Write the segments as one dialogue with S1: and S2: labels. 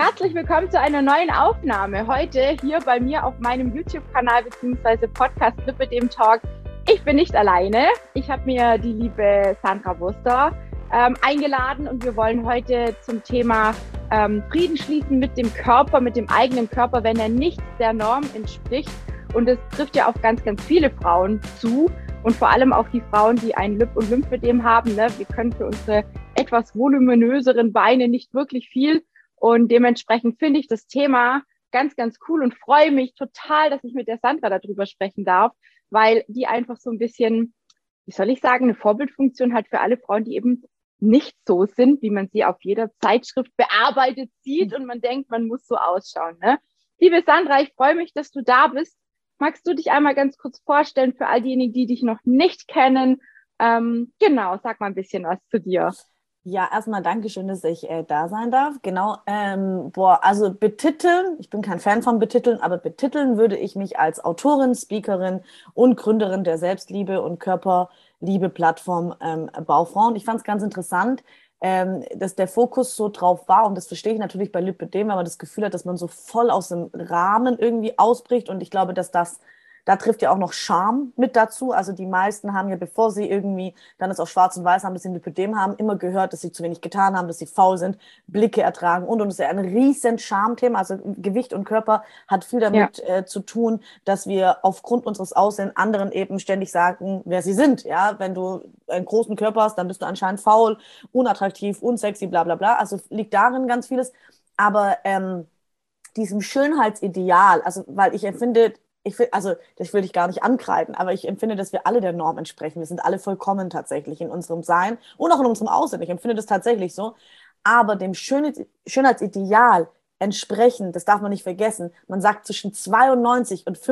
S1: Herzlich willkommen zu einer neuen Aufnahme. Heute hier bei mir auf meinem YouTube-Kanal bzw. Podcast Lipidem Talk. Ich bin nicht alleine. Ich habe mir die liebe Sandra Wuster eingeladen und wir wollen heute zum Thema Frieden schließen mit dem Körper, mit dem eigenen Körper, wenn er nicht der Norm entspricht. Und es trifft ja auf ganz, ganz viele Frauen zu und vor allem auch die Frauen, die ein Lip- und Lymphödem haben. Ne? Wir können für unsere etwas voluminöseren Beine nicht wirklich viel. Und dementsprechend finde ich das Thema ganz, ganz cool und freue mich total, dass ich mit der Sandra darüber sprechen darf, weil die einfach so ein bisschen, wie soll ich sagen, eine Vorbildfunktion hat für alle Frauen, die eben nicht so sind, wie man sie auf jeder Zeitschrift bearbeitet sieht und man denkt, man muss so ausschauen. Ne? Liebe Sandra, ich freue mich, dass du da bist. Magst du dich einmal ganz kurz vorstellen für all diejenigen, die dich noch nicht kennen? Genau, sag mal ein bisschen was zu dir.
S2: Ja, erstmal Dankeschön, dass ich da sein darf. Genau, also betiteln, ich bin kein Fan von betiteln, aber betiteln würde ich mich als Autorin, Speakerin und Gründerin der Selbstliebe- und Körperliebe-Plattform Baufrauen. Ich fand es ganz interessant, dass der Fokus so drauf war, und das verstehe ich natürlich bei Lipidem, wenn man das Gefühl hat, dass man so voll aus dem Rahmen irgendwie ausbricht, und ich glaube, dass da trifft ja auch noch Scham mit dazu. Also die meisten haben ja, bevor sie irgendwie dann es auf Schwarz und Weiß haben, dass sie ein Lipödem haben, immer gehört, dass sie zu wenig getan haben, dass sie faul sind, Blicke ertragen und es ist ja ein riesen Schamthema. Also Gewicht und Körper hat viel damit zu tun, dass wir aufgrund unseres Aussehens anderen eben ständig sagen, wer sie sind. Ja, wenn du einen großen Körper hast, dann bist du anscheinend faul, unattraktiv, unsexy, bla bla bla. Also liegt darin ganz vieles. Aber diesem Schönheitsideal, also weil ich empfinde, also das will ich gar nicht ankreiden, aber ich empfinde, dass wir alle der Norm entsprechen. Wir sind alle vollkommen tatsächlich in unserem Sein und auch in unserem Aussehen. Ich empfinde das tatsächlich so. Aber dem Schönheitsideal entsprechen, das darf man nicht vergessen, man sagt zwischen 92 und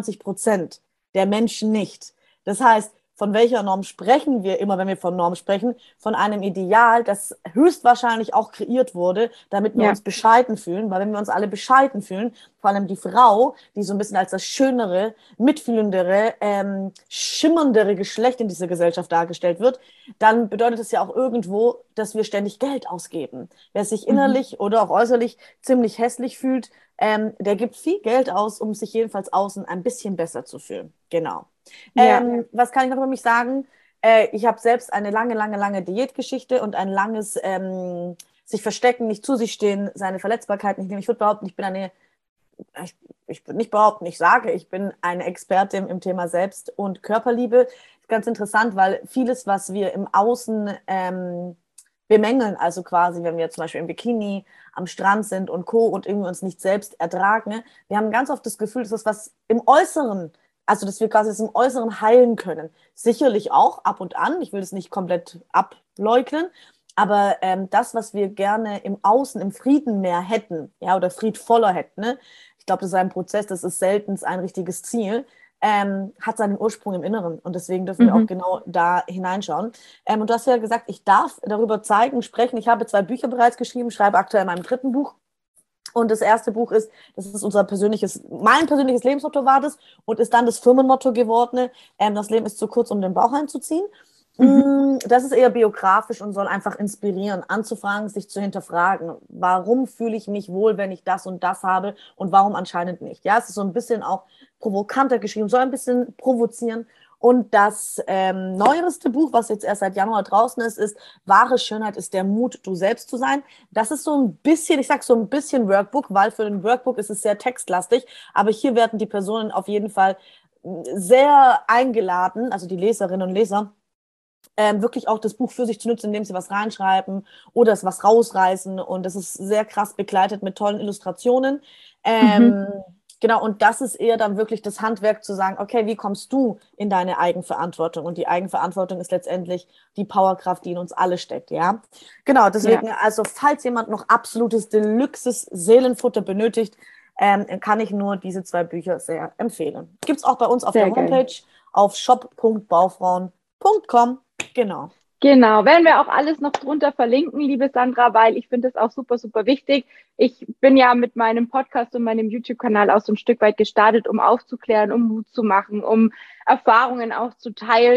S2: 95% der Menschen nicht. Das heißt, von welcher Norm sprechen wir immer, wenn wir von Norm sprechen? Von einem Ideal, das höchstwahrscheinlich auch kreiert wurde, damit wir uns bescheiden fühlen. Weil wenn wir uns alle bescheiden fühlen, vor allem die Frau, die so ein bisschen als das schönere, mitfühlendere, schimmerndere Geschlecht in dieser Gesellschaft dargestellt wird, dann bedeutet es ja auch irgendwo, dass wir ständig Geld ausgeben. Wer sich innerlich oder auch äußerlich ziemlich hässlich fühlt, der gibt viel Geld aus, um sich jedenfalls außen ein bisschen besser zu fühlen. Genau. Was kann ich noch über mich sagen? Ich habe selbst eine lange Diätgeschichte und ein langes sich verstecken, nicht zu sich stehen, seine Verletzbarkeit nicht nehmen. Ich würde behaupten, ich würde nicht behaupten, ich sage, ich bin eine Expertin im Thema Selbst- und Körperliebe. Ist ganz interessant, weil vieles, was wir im Außen bemängeln, also quasi, wenn wir zum Beispiel im Bikini am Strand sind und Co. und irgendwie uns nicht selbst ertragen, wir haben ganz oft das Gefühl, dass das was im Äußeren, also dass wir quasi das im Äußeren heilen können. Sicherlich auch ab und an, ich will das nicht komplett ableugnen, aber das, was wir gerne im Außen, im Frieden mehr hätten, ja, oder friedvoller hätten, ne? Ich glaube, das ist ein Prozess, das ist selten ein richtiges Ziel, hat seinen Ursprung im Inneren, und deswegen dürfen wir auch genau da hineinschauen. Und du hast ja gesagt, ich darf darüber sprechen. Ich habe 2 Bücher bereits geschrieben, schreibe aktuell mein 3. Buch. Und das erste Buch ist, das ist mein persönliches Lebensmotto war das, und ist dann das Firmenmotto geworden, das Leben ist zu kurz, um den Bauch einzuziehen. Das ist eher biografisch und soll einfach inspirieren, anzufragen, sich zu hinterfragen, warum fühle ich mich wohl, wenn ich das und das habe, und warum anscheinend nicht. Ja, es ist so ein bisschen auch provokanter geschrieben, soll ein bisschen provozieren. Und das neueste Buch, was jetzt erst seit Januar draußen ist Wahre Schönheit ist der Mut, du selbst zu sein. Das ist so ein bisschen, ich sag so ein bisschen Workbook, weil für ein Workbook ist es sehr textlastig, aber hier werden die Personen auf jeden Fall sehr eingeladen, also die Leserinnen und Leser, wirklich auch das Buch für sich zu nutzen, indem sie was reinschreiben oder es was rausreißen, und das ist sehr krass begleitet mit tollen Illustrationen. Genau, und das ist eher dann wirklich das Handwerk zu sagen, okay, wie kommst du in deine Eigenverantwortung? Und die Eigenverantwortung ist letztendlich die Powerkraft, die in uns alle steckt, ja? Genau, deswegen, also falls jemand noch absolutes Deluxes-Seelenfutter benötigt, kann ich nur diese 2 Bücher sehr empfehlen. Gibt es auch bei uns auf der Homepage auf shop.baufrauen.com. Genau.
S1: Genau, werden wir auch alles noch drunter verlinken, liebe Sandra, weil ich finde das auch super, super wichtig. Ich bin ja mit meinem Podcast und meinem YouTube-Kanal auch so ein Stück weit gestartet, um aufzuklären, um Mut zu machen, um Erfahrungen auch zu teilen.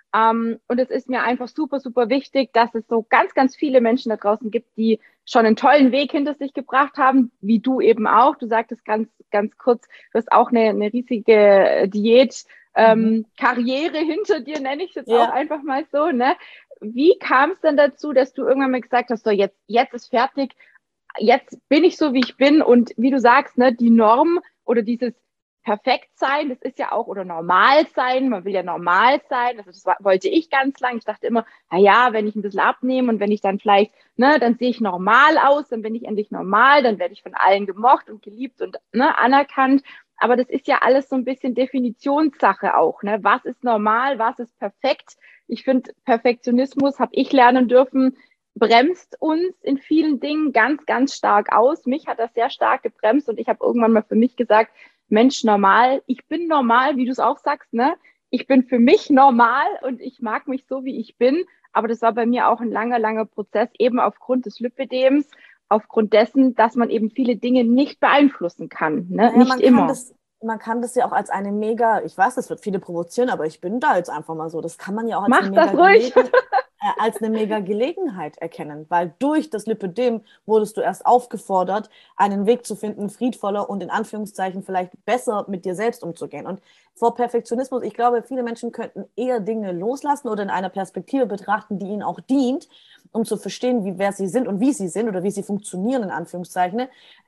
S1: Und es ist mir einfach super, super wichtig, dass es so ganz, ganz viele Menschen da draußen gibt, die schon einen tollen Weg hinter sich gebracht haben, wie du eben auch. Du sagtest ganz, ganz kurz, du hast auch eine riesige Diät, Karriere hinter dir, nenne ich es jetzt auch einfach mal so. Ne? Wie kam es denn dazu, dass du irgendwann mal gesagt hast, so jetzt ist fertig, jetzt bin ich so, wie ich bin und wie du sagst, ne, die Norm oder dieses perfekt sein, das ist ja auch, oder normal sein, man will ja normal sein, also das wollte ich ganz lang, ich dachte immer, na ja, wenn ich ein bisschen abnehme und wenn ich dann vielleicht, ne, dann sehe ich normal aus, dann bin ich endlich normal, dann werde ich von allen gemocht und geliebt und ne, anerkannt, aber das ist ja alles so ein bisschen Definitionssache auch, ne, was ist normal, was ist perfekt, ich finde, Perfektionismus habe ich lernen dürfen, bremst uns in vielen Dingen ganz, ganz stark aus. Mich hat das sehr stark gebremst und ich habe irgendwann mal für mich gesagt, Mensch, normal, ich bin normal, wie du es auch sagst, ne? Ich bin für mich normal und ich mag mich so, wie ich bin. Aber das war bei mir auch ein langer, langer Prozess, eben aufgrund des Lipödems, aufgrund dessen, dass man eben viele Dinge nicht beeinflussen kann, ne?
S2: Naja,
S1: Nicht immer.
S2: man kann das ja auch als eine mega, ich weiß, das wird viele provozieren, aber ich bin da jetzt einfach mal so. Das kann man ja auch
S1: Mach das ruhig.
S2: Als eine mega Gelegenheit erkennen, weil durch das Lipödem wurdest du erst aufgefordert, einen Weg zu finden, friedvoller und in Anführungszeichen vielleicht besser mit dir selbst umzugehen. Und vor Perfektionismus, ich glaube, viele Menschen könnten eher Dinge loslassen oder in einer Perspektive betrachten, die ihnen auch dient, um zu verstehen, wer sie sind und wie sie sind oder wie sie funktionieren, in Anführungszeichen.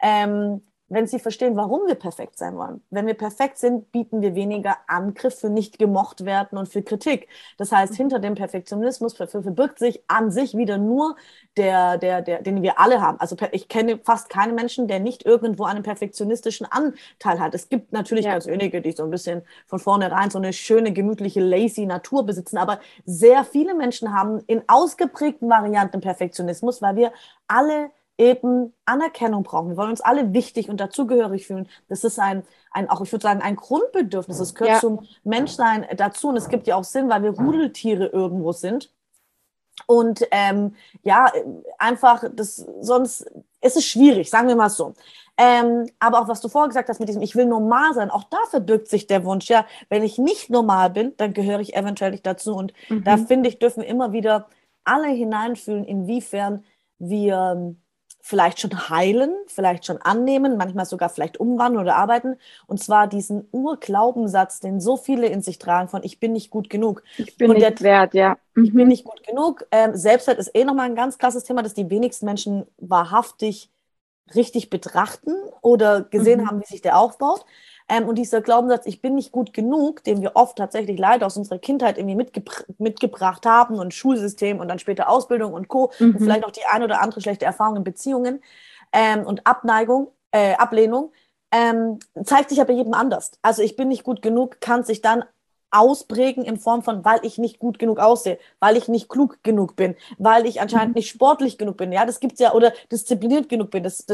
S2: Wenn sie verstehen, warum wir perfekt sein wollen. Wenn wir perfekt sind, bieten wir weniger Angriff für nicht gemocht werden und für Kritik. Das heißt, hinter dem Perfektionismus verbirgt sich an sich wieder nur den wir alle haben. Also ich kenne fast keinen Menschen, der nicht irgendwo einen perfektionistischen Anteil hat. Es gibt natürlich ganz wenige, die so ein bisschen von vornherein so eine schöne, gemütliche, lazy Natur besitzen, aber sehr viele Menschen haben in ausgeprägten Varianten Perfektionismus, weil wir alle eben Anerkennung brauchen. Wir wollen uns alle wichtig und dazugehörig fühlen. Das ist auch, ich würde sagen, ein Grundbedürfnis. Es gehört zum Menschsein dazu. Und es gibt ja auch Sinn, weil wir Rudeltiere irgendwo sind. Und einfach, sonst ist es schwierig, sagen wir mal so. Aber auch was du vorher gesagt hast mit diesem, ich will normal sein, auch da verbirgt sich der Wunsch, ja, wenn ich nicht normal bin, dann gehöre ich eventuell nicht dazu. Und da finde ich, dürfen wir immer wieder alle hineinfühlen, inwiefern wir vielleicht schon heilen, vielleicht schon annehmen, manchmal sogar vielleicht umwandeln oder arbeiten. Und zwar diesen Urglaubenssatz, den so viele in sich tragen von ich bin nicht gut genug.
S1: Ich bin nicht wert, ja.
S2: Ich bin nicht gut genug. Selbstwert ist nochmal ein ganz krasses Thema, das die wenigsten Menschen wahrhaftig richtig betrachten oder gesehen haben, wie sich der aufbaut. Und dieser Glaubenssatz, ich bin nicht gut genug, den wir oft tatsächlich leider aus unserer Kindheit irgendwie mitgebracht haben und Schulsystem und dann später Ausbildung und Co. Und vielleicht auch die ein oder andere schlechte Erfahrung in Beziehungen und Ablehnung, zeigt sich ja bei jedem anders. Also ich bin nicht gut genug, kann sich dann ausprägen in Form von, weil ich nicht gut genug aussehe, weil ich nicht klug genug bin, weil ich anscheinend nicht sportlich genug bin. Ja, das gibt's ja, oder diszipliniert genug bin. Das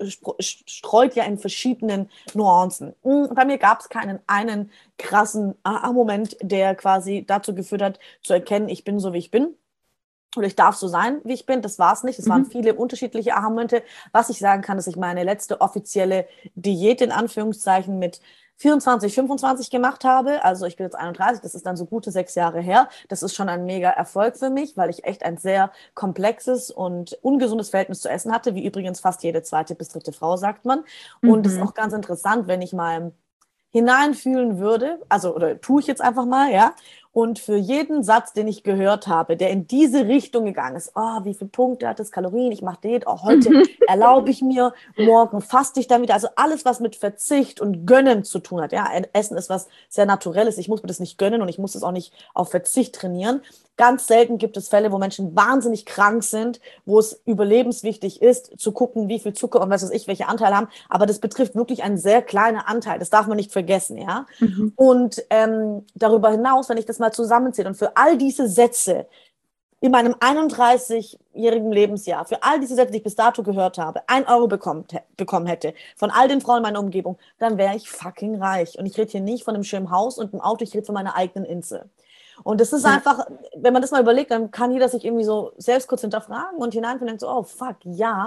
S2: streut ja in verschiedenen Nuancen. Bei mir gab es keinen einen krassen Aha-Moment, der quasi dazu geführt hat, zu erkennen, ich bin so, wie ich bin. Oder ich darf so sein, wie ich bin. Das war es nicht. Es waren viele unterschiedliche Aha-Momente. Was ich sagen kann, dass ich meine letzte offizielle Diät in Anführungszeichen mit 24, 25 gemacht habe. Also ich bin jetzt 31, das ist dann so gute 6 Jahre her. Das ist schon ein mega Erfolg für mich, weil ich echt ein sehr komplexes und ungesundes Verhältnis zu Essen hatte, wie übrigens fast jede zweite bis dritte Frau, sagt man. Und das ist auch ganz interessant, wenn ich mal hineinfühlen würde, also oder tue ich jetzt einfach mal, ja, und für jeden Satz, den ich gehört habe, der in diese Richtung gegangen ist, oh, wie viele Punkte hat das, Kalorien, ich mache Diät, oh, heute erlaube ich mir, morgen faste ich dann wieder, also alles, was mit Verzicht und Gönnen zu tun hat, ja, Essen ist was sehr Naturelles, ich muss mir das nicht gönnen und ich muss das auch nicht auf Verzicht trainieren. Ganz selten gibt es Fälle, wo Menschen wahnsinnig krank sind, wo es überlebenswichtig ist, zu gucken, wie viel Zucker und was weiß ich, welche Anteile haben. Aber das betrifft wirklich einen sehr kleinen Anteil. Das darf man nicht vergessen, ja. Und darüber hinaus, wenn ich das mal zusammenzähle und für all diese Sätze in meinem 31-jährigen Lebensjahr, für all diese Sätze, die ich bis dato gehört habe, 1 Euro bekommen hätte von all den Frauen in meiner Umgebung, dann wäre ich fucking reich. Und ich rede hier nicht von einem schönen Haus und einem Auto, ich rede von meiner eigenen Insel. Und das ist einfach, wenn man das mal überlegt, dann kann jeder sich irgendwie so selbst kurz hinterfragen und hineinfinden und denkt so, oh fuck, ja,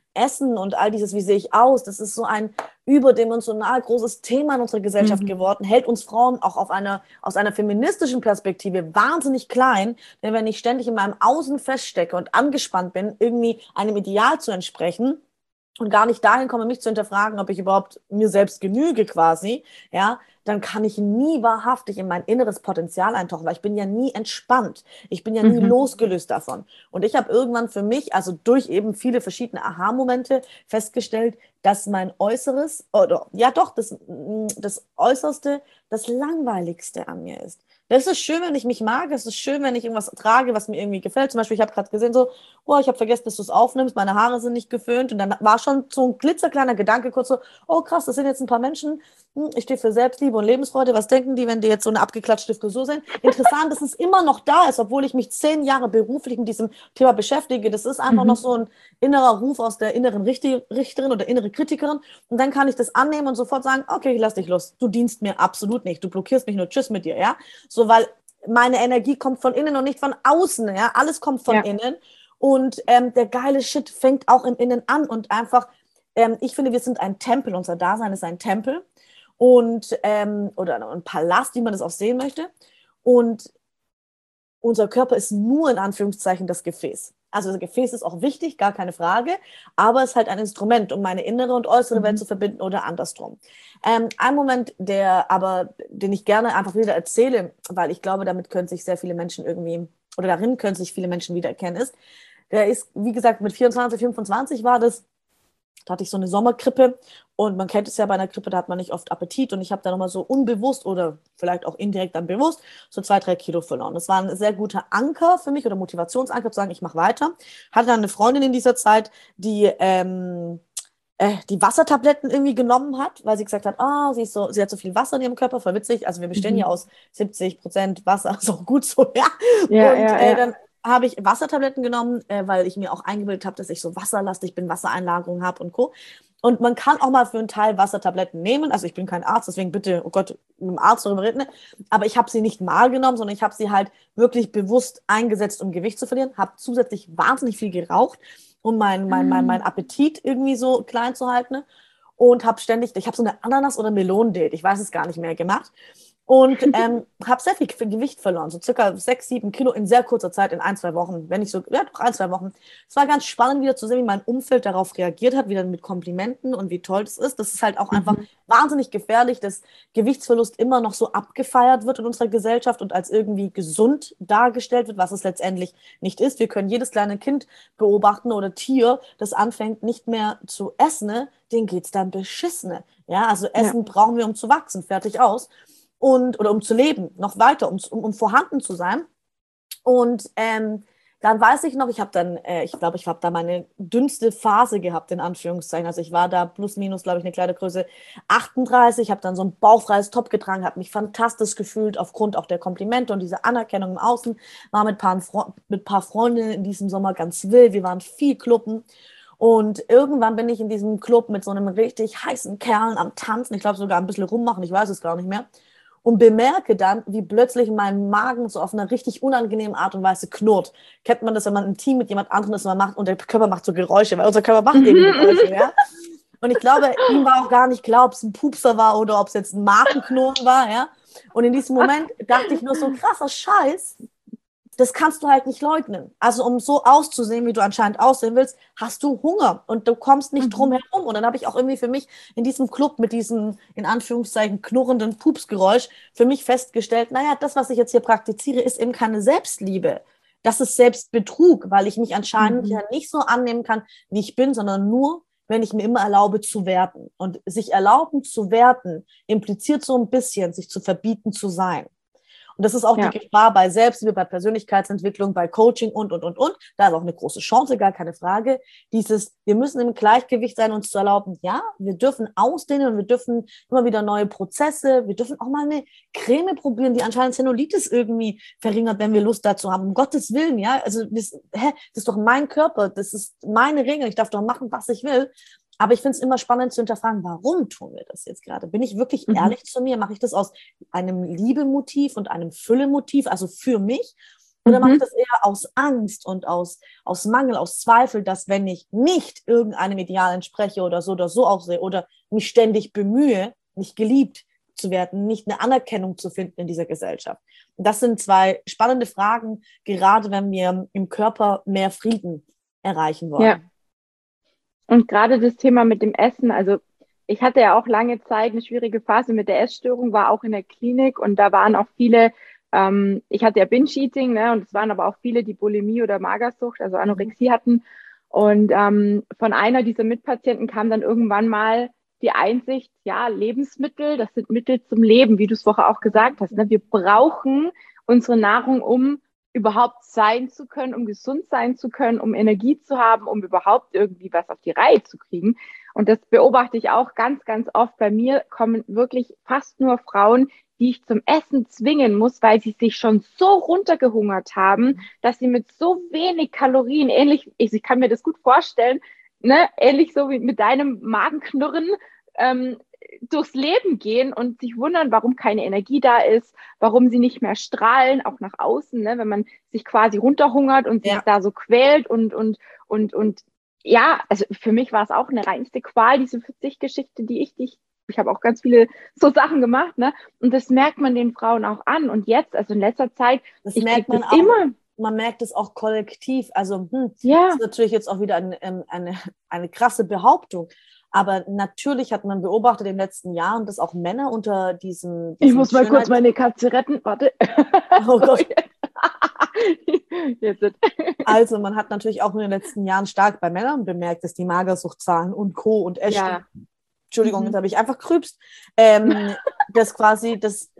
S2: Essen und all dieses, wie sehe ich aus, das ist so ein überdimensional großes Thema in unserer Gesellschaft geworden, hält uns Frauen auch aus einer feministischen Perspektive wahnsinnig klein, denn wenn ich ständig in meinem Außen feststecke und angespannt bin, irgendwie einem Ideal zu entsprechen und gar nicht dahin komme, mich zu hinterfragen, ob ich überhaupt mir selbst genüge quasi, ja, dann kann ich nie wahrhaftig in mein inneres Potenzial eintauchen, weil ich bin ja nie entspannt. Ich bin ja nie losgelöst davon. Und ich habe irgendwann für mich, also durch eben viele verschiedene Aha-Momente festgestellt, dass mein Äußeres, oder ja doch, das Äußerste das Langweiligste an mir ist. Das ist schön, wenn ich mich mag. Es ist schön, wenn ich irgendwas trage, was mir irgendwie gefällt. Zum Beispiel, ich habe gerade gesehen, so, oh, ich habe vergessen, dass du es aufnimmst. Meine Haare sind nicht geföhnt. Und dann war schon so ein klitzekleiner Gedanke kurz so, oh krass, das sind jetzt ein paar Menschen. Ich stehe für Selbstliebe und Lebensfreude. Was denken die, wenn die jetzt so eine abgeklatschte Frisur sehen? Interessant, dass es immer noch da ist, obwohl ich mich 10 Jahre beruflich mit diesem Thema beschäftige. Das ist einfach noch so ein innerer Ruf aus der inneren Richterin oder innere Kritikerin. Und dann kann ich das annehmen und sofort sagen, okay, ich lass dich los. Du dienst mir absolut nicht. Du blockierst mich nur. Tschüss mit dir, ja? So, weil meine Energie kommt von innen und nicht von außen, ja? Alles kommt von innen. Und der geile Shit fängt auch im Innen an und einfach, ich finde, wir sind ein Tempel. Unser Dasein ist ein Tempel. Und, oder ein Palast, wie man das auch sehen möchte. Und unser Körper ist nur in Anführungszeichen das Gefäß. Also das Gefäß ist auch wichtig, gar keine Frage, aber es ist halt ein Instrument, um meine innere und äußere Welt zu verbinden oder andersrum. Ein Moment, den ich gerne einfach wieder erzähle, weil ich glaube, damit können sich sehr viele Menschen irgendwie, oder darin können sich viele Menschen wiedererkennen, der ist, wie gesagt, mit 24, 25 war das, da hatte ich so eine Sommergrippe und man kennt es ja bei einer Grippe, da hat man nicht oft Appetit und ich habe da nochmal so unbewusst oder vielleicht auch indirekt dann bewusst so 2, 3 Kilo verloren. Das war ein sehr guter Anker für mich oder Motivationsanker zu sagen, ich mache weiter. Hatte dann eine Freundin in dieser Zeit, die Wassertabletten irgendwie genommen hat, weil sie gesagt hat, sie hat so viel Wasser in ihrem Körper, voll witzig. Also wir bestehen ja aus 70% Wasser, ist auch gut so, ja. Dann habe ich Wassertabletten genommen, weil ich mir auch eingebildet habe, dass ich so wasserlastig bin, Wassereinlagerung habe und Co. Und man kann auch mal für einen Teil Wassertabletten nehmen. Also ich bin kein Arzt, deswegen bitte, oh Gott, mit dem Arzt darüber reden. Aber ich habe sie nicht mal genommen, sondern ich habe sie halt wirklich bewusst eingesetzt, um Gewicht zu verlieren. Habe zusätzlich wahnsinnig viel geraucht, um mein Appetit irgendwie so klein zu halten. Und habe ich habe so eine Ananas- oder Melonendate, ich weiß es gar nicht mehr, gemacht. Und habe sehr viel Gewicht verloren, so circa 6, 7 Kilo in sehr kurzer Zeit, in 1, 2 Wochen, wenn nicht so, ja doch 1, 2 Wochen. Es war ganz spannend wieder zu sehen, wie mein Umfeld darauf reagiert hat, wieder mit Komplimenten und wie toll das ist. Das ist halt auch einfach wahnsinnig gefährlich, dass Gewichtsverlust immer noch so abgefeiert wird in unserer Gesellschaft und als irgendwie gesund dargestellt wird, was es letztendlich nicht ist. Wir können jedes kleine Kind beobachten oder Tier, das anfängt nicht mehr zu essen, denen geht's dann beschissene. Ja, also Essen brauchen wir, um zu wachsen, fertig aus. Oder um zu leben, noch weiter, um vorhanden zu sein. Und dann weiß ich noch, ich glaube, ich habe da meine dünnste Phase gehabt, in Anführungszeichen. Also ich war da plus minus, glaube ich, eine Kleidergröße 38, habe dann so ein bauchfreies Top getragen, habe mich fantastisch gefühlt aufgrund auch der Komplimente und dieser Anerkennung im Außen, war mit ein paar Freundinnen in diesem Sommer ganz wild, wir waren viel Clubben. Und irgendwann bin ich in diesem Club mit so einem richtig heißen Kerl am Tanzen, ich glaube sogar ein bisschen rummachen, ich weiß es gar nicht mehr. Und bemerke dann, wie plötzlich mein Magen so auf eine richtig unangenehme Art und Weise knurrt. Kennt man das, wenn man intim mit jemand anderem ist und man macht, und der Körper macht so Geräusche, weil unser Körper macht eben Geräusche, ja. Und ich glaube, ihm war auch gar nicht klar, ob es ein Pupser war oder ob es jetzt ein Magenknurren war, ja. Und in diesem Moment dachte ich nur so, krasser Scheiß, das kannst du halt nicht leugnen. Also um so auszusehen, wie du anscheinend aussehen willst, hast du Hunger und du kommst nicht drum herum. Und dann habe ich auch irgendwie für mich in diesem Club mit diesem, in Anführungszeichen, knurrenden Pupsgeräusch für mich festgestellt, naja, das, was ich jetzt hier praktiziere, ist eben keine Selbstliebe. Das ist Selbstbetrug, weil ich mich anscheinend ja nicht so annehmen kann, wie ich bin, sondern nur, wenn ich mir immer erlaube zu werten. Und sich erlauben zu werten impliziert so ein bisschen, sich zu verbieten zu sein. Und das ist auch die Gefahr bei Selbstliebe, bei Persönlichkeitsentwicklung, bei Coaching und. Da ist auch eine große Chance, gar keine Frage. Wir müssen im Gleichgewicht sein, uns zu erlauben, ja, wir dürfen ausdehnen und wir dürfen immer wieder neue Prozesse, wir dürfen auch mal eine Creme probieren, die anscheinend Zellulitis irgendwie verringert, wenn wir Lust dazu haben. Um Gottes Willen, ja, also das ist doch mein Körper, das ist meine Regel, ich darf doch machen, was ich will. Aber ich finde es immer spannend zu hinterfragen, warum tun wir das jetzt gerade? Bin ich wirklich ehrlich zu mir? Mache ich das aus einem Liebemotiv und einem Füllemotiv, also für mich? Oder mache ich das eher aus Angst und aus Mangel, aus Zweifel, dass wenn ich nicht irgendeinem Ideal entspreche oder so aussehe oder mich ständig bemühe, nicht geliebt zu werden, nicht eine Anerkennung zu finden in dieser Gesellschaft. Und das sind zwei spannende Fragen, gerade wenn wir im Körper mehr Frieden erreichen wollen.
S1: Ja. Und gerade das Thema mit dem Essen, also ich hatte ja auch lange Zeit eine schwierige Phase mit der Essstörung, war auch in der Klinik und da waren auch viele, ich hatte ja Binge-Eating, ne, und es waren aber auch viele, die Bulimie oder Magersucht, also Anorexie hatten. Und von einer dieser Mitpatienten kam dann irgendwann mal die Einsicht, ja, Lebensmittel, das sind Mittel zum Leben, wie du es vorher auch gesagt hast. Ne? Wir brauchen unsere Nahrung, um überhaupt sein zu können, um gesund sein zu können, um Energie zu haben, um überhaupt irgendwie was auf die Reihe zu kriegen. Und das beobachte ich auch ganz, ganz oft. Bei mir kommen wirklich fast nur Frauen, die ich zum Essen zwingen muss, weil sie sich schon so runtergehungert haben, dass sie mit so wenig Kalorien, ähnlich, ich kann mir das gut vorstellen, ne, ähnlich so wie mit deinem Magenknurren, durchs Leben gehen und sich wundern, warum keine Energie da ist, warum sie nicht mehr strahlen, auch nach außen, ne, wenn man sich quasi runterhungert und sich da so quält und ja, also für mich war es auch eine reinste Qual, diese Verzichtgeschichte, ich habe auch ganz viele so Sachen gemacht, ne, und das merkt man den Frauen auch an und jetzt, also in letzter Zeit,
S2: das merkt man auch immer. Man merkt es auch kollektiv, also das ist natürlich jetzt auch wieder eine krasse Behauptung. Aber natürlich hat man beobachtet in den letzten Jahren, dass auch Männer unter diesem
S1: ich muss mal kurz meine Katze retten. Warte.
S2: Oh Gott.
S1: Jetzt.
S2: Also man hat natürlich auch in den letzten Jahren stark bei Männern bemerkt, dass die Magersuchtzahlen und Co. und Essstörungen, Entschuldigung, jetzt habe ich einfach krübst, dass quasi das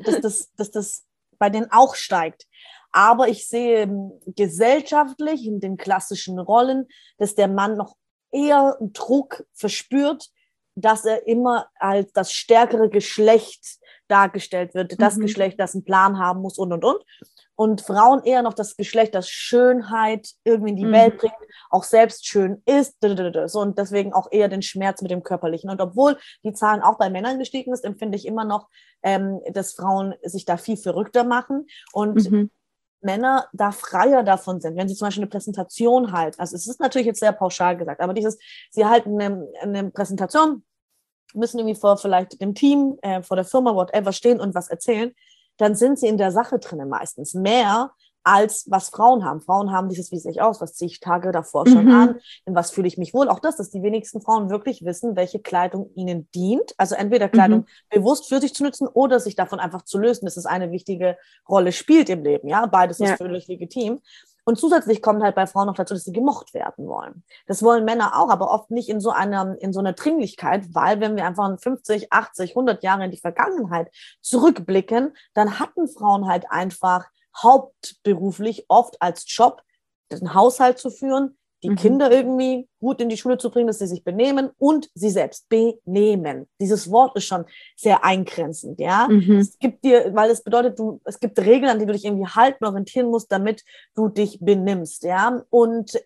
S2: bei denen auch steigt. Aber ich sehe gesellschaftlich in den klassischen Rollen, dass der Mann noch eher Druck verspürt, dass er immer als das stärkere Geschlecht dargestellt wird, das Geschlecht, das einen Plan haben muss und. Und Frauen eher noch das Geschlecht, das Schönheit irgendwie in die Welt bringt, auch selbst schön ist, so, und deswegen auch eher den Schmerz mit dem Körperlichen. Und obwohl die Zahlen auch bei Männern gestiegen ist, empfinde ich immer noch, dass Frauen sich da viel verrückter machen und Männer da freier davon sind, wenn sie zum Beispiel eine Präsentation halten. Also es ist natürlich jetzt sehr pauschal gesagt, aber sie halten eine Präsentation, müssen irgendwie vor vielleicht dem Team, vor der Firma, whatever, stehen und was erzählen, dann sind sie in der Sache drinnen meistens. Mehr als was Frauen haben. Frauen haben dieses, wie sehe ich aus, was ziehe ich Tage davor schon an, in was fühle ich mich wohl. Auch das, dass die wenigsten Frauen wirklich wissen, welche Kleidung ihnen dient. Also entweder Kleidung bewusst für sich zu nutzen oder sich davon einfach zu lösen, dass es eine wichtige Rolle spielt im Leben. Ja, beides ist völlig legitim. Und zusätzlich kommt halt bei Frauen noch dazu, dass sie gemocht werden wollen. Das wollen Männer auch, aber oft nicht in so einer Dringlichkeit, weil wenn wir einfach 50, 80, 100 Jahre in die Vergangenheit zurückblicken, dann hatten Frauen halt einfach hauptberuflich oft als Job, den Haushalt zu führen, die Kinder irgendwie gut in die Schule zu bringen, dass sie sich benehmen und sie selbst benehmen. Dieses Wort ist schon sehr eingrenzend, ja. Es gibt dir, weil es bedeutet, es gibt Regeln, an die du dich irgendwie halten, orientieren musst, damit du dich benimmst, ja. Und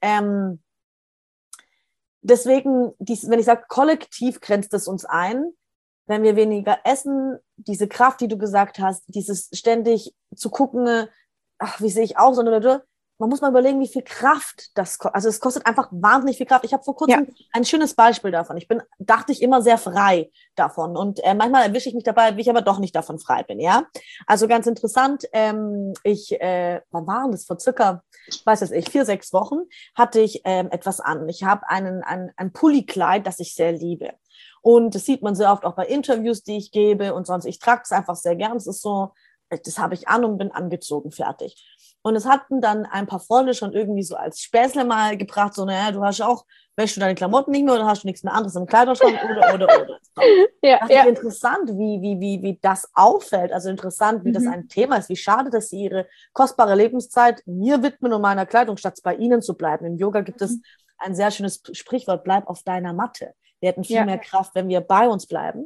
S2: deswegen, wenn ich sage, kollektiv grenzt es uns ein, wenn wir weniger essen, diese Kraft, die du gesagt hast, dieses ständig zu gucken, ach, wie sehe ich aus, man muss mal überlegen, wie viel Kraft das kostet. Also es kostet einfach wahnsinnig viel Kraft. Ich habe vor kurzem ein schönes Beispiel davon. Dachte ich immer sehr frei davon. Und manchmal erwische ich mich dabei, wie ich aber doch nicht davon frei bin. Ja, also ganz interessant. Wann waren das? Vor circa, 4, 6 Wochen hatte ich etwas an. Ich habe ein Pullikleid, das ich sehr liebe. Und das sieht man sehr oft auch bei Interviews, die ich gebe und sonst. Ich trage es einfach sehr gern. Es ist so, das habe ich an und bin angezogen, fertig. Und es hatten dann ein paar Freunde schon irgendwie so als Späßle mal gebracht, so, naja, wäschst du deine Klamotten nicht mehr oder hast du nichts mehr anderes im Kleiderschrank oder. Das ist interessant, wie das auffällt, also interessant, wie das ein Thema ist, wie schade, dass sie ihre kostbare Lebenszeit mir widmen und meiner Kleidung, statt bei ihnen zu bleiben. Im Yoga gibt es ein sehr schönes Sprichwort, bleib auf deiner Matte. Wir hätten viel mehr Kraft, wenn wir bei uns bleiben.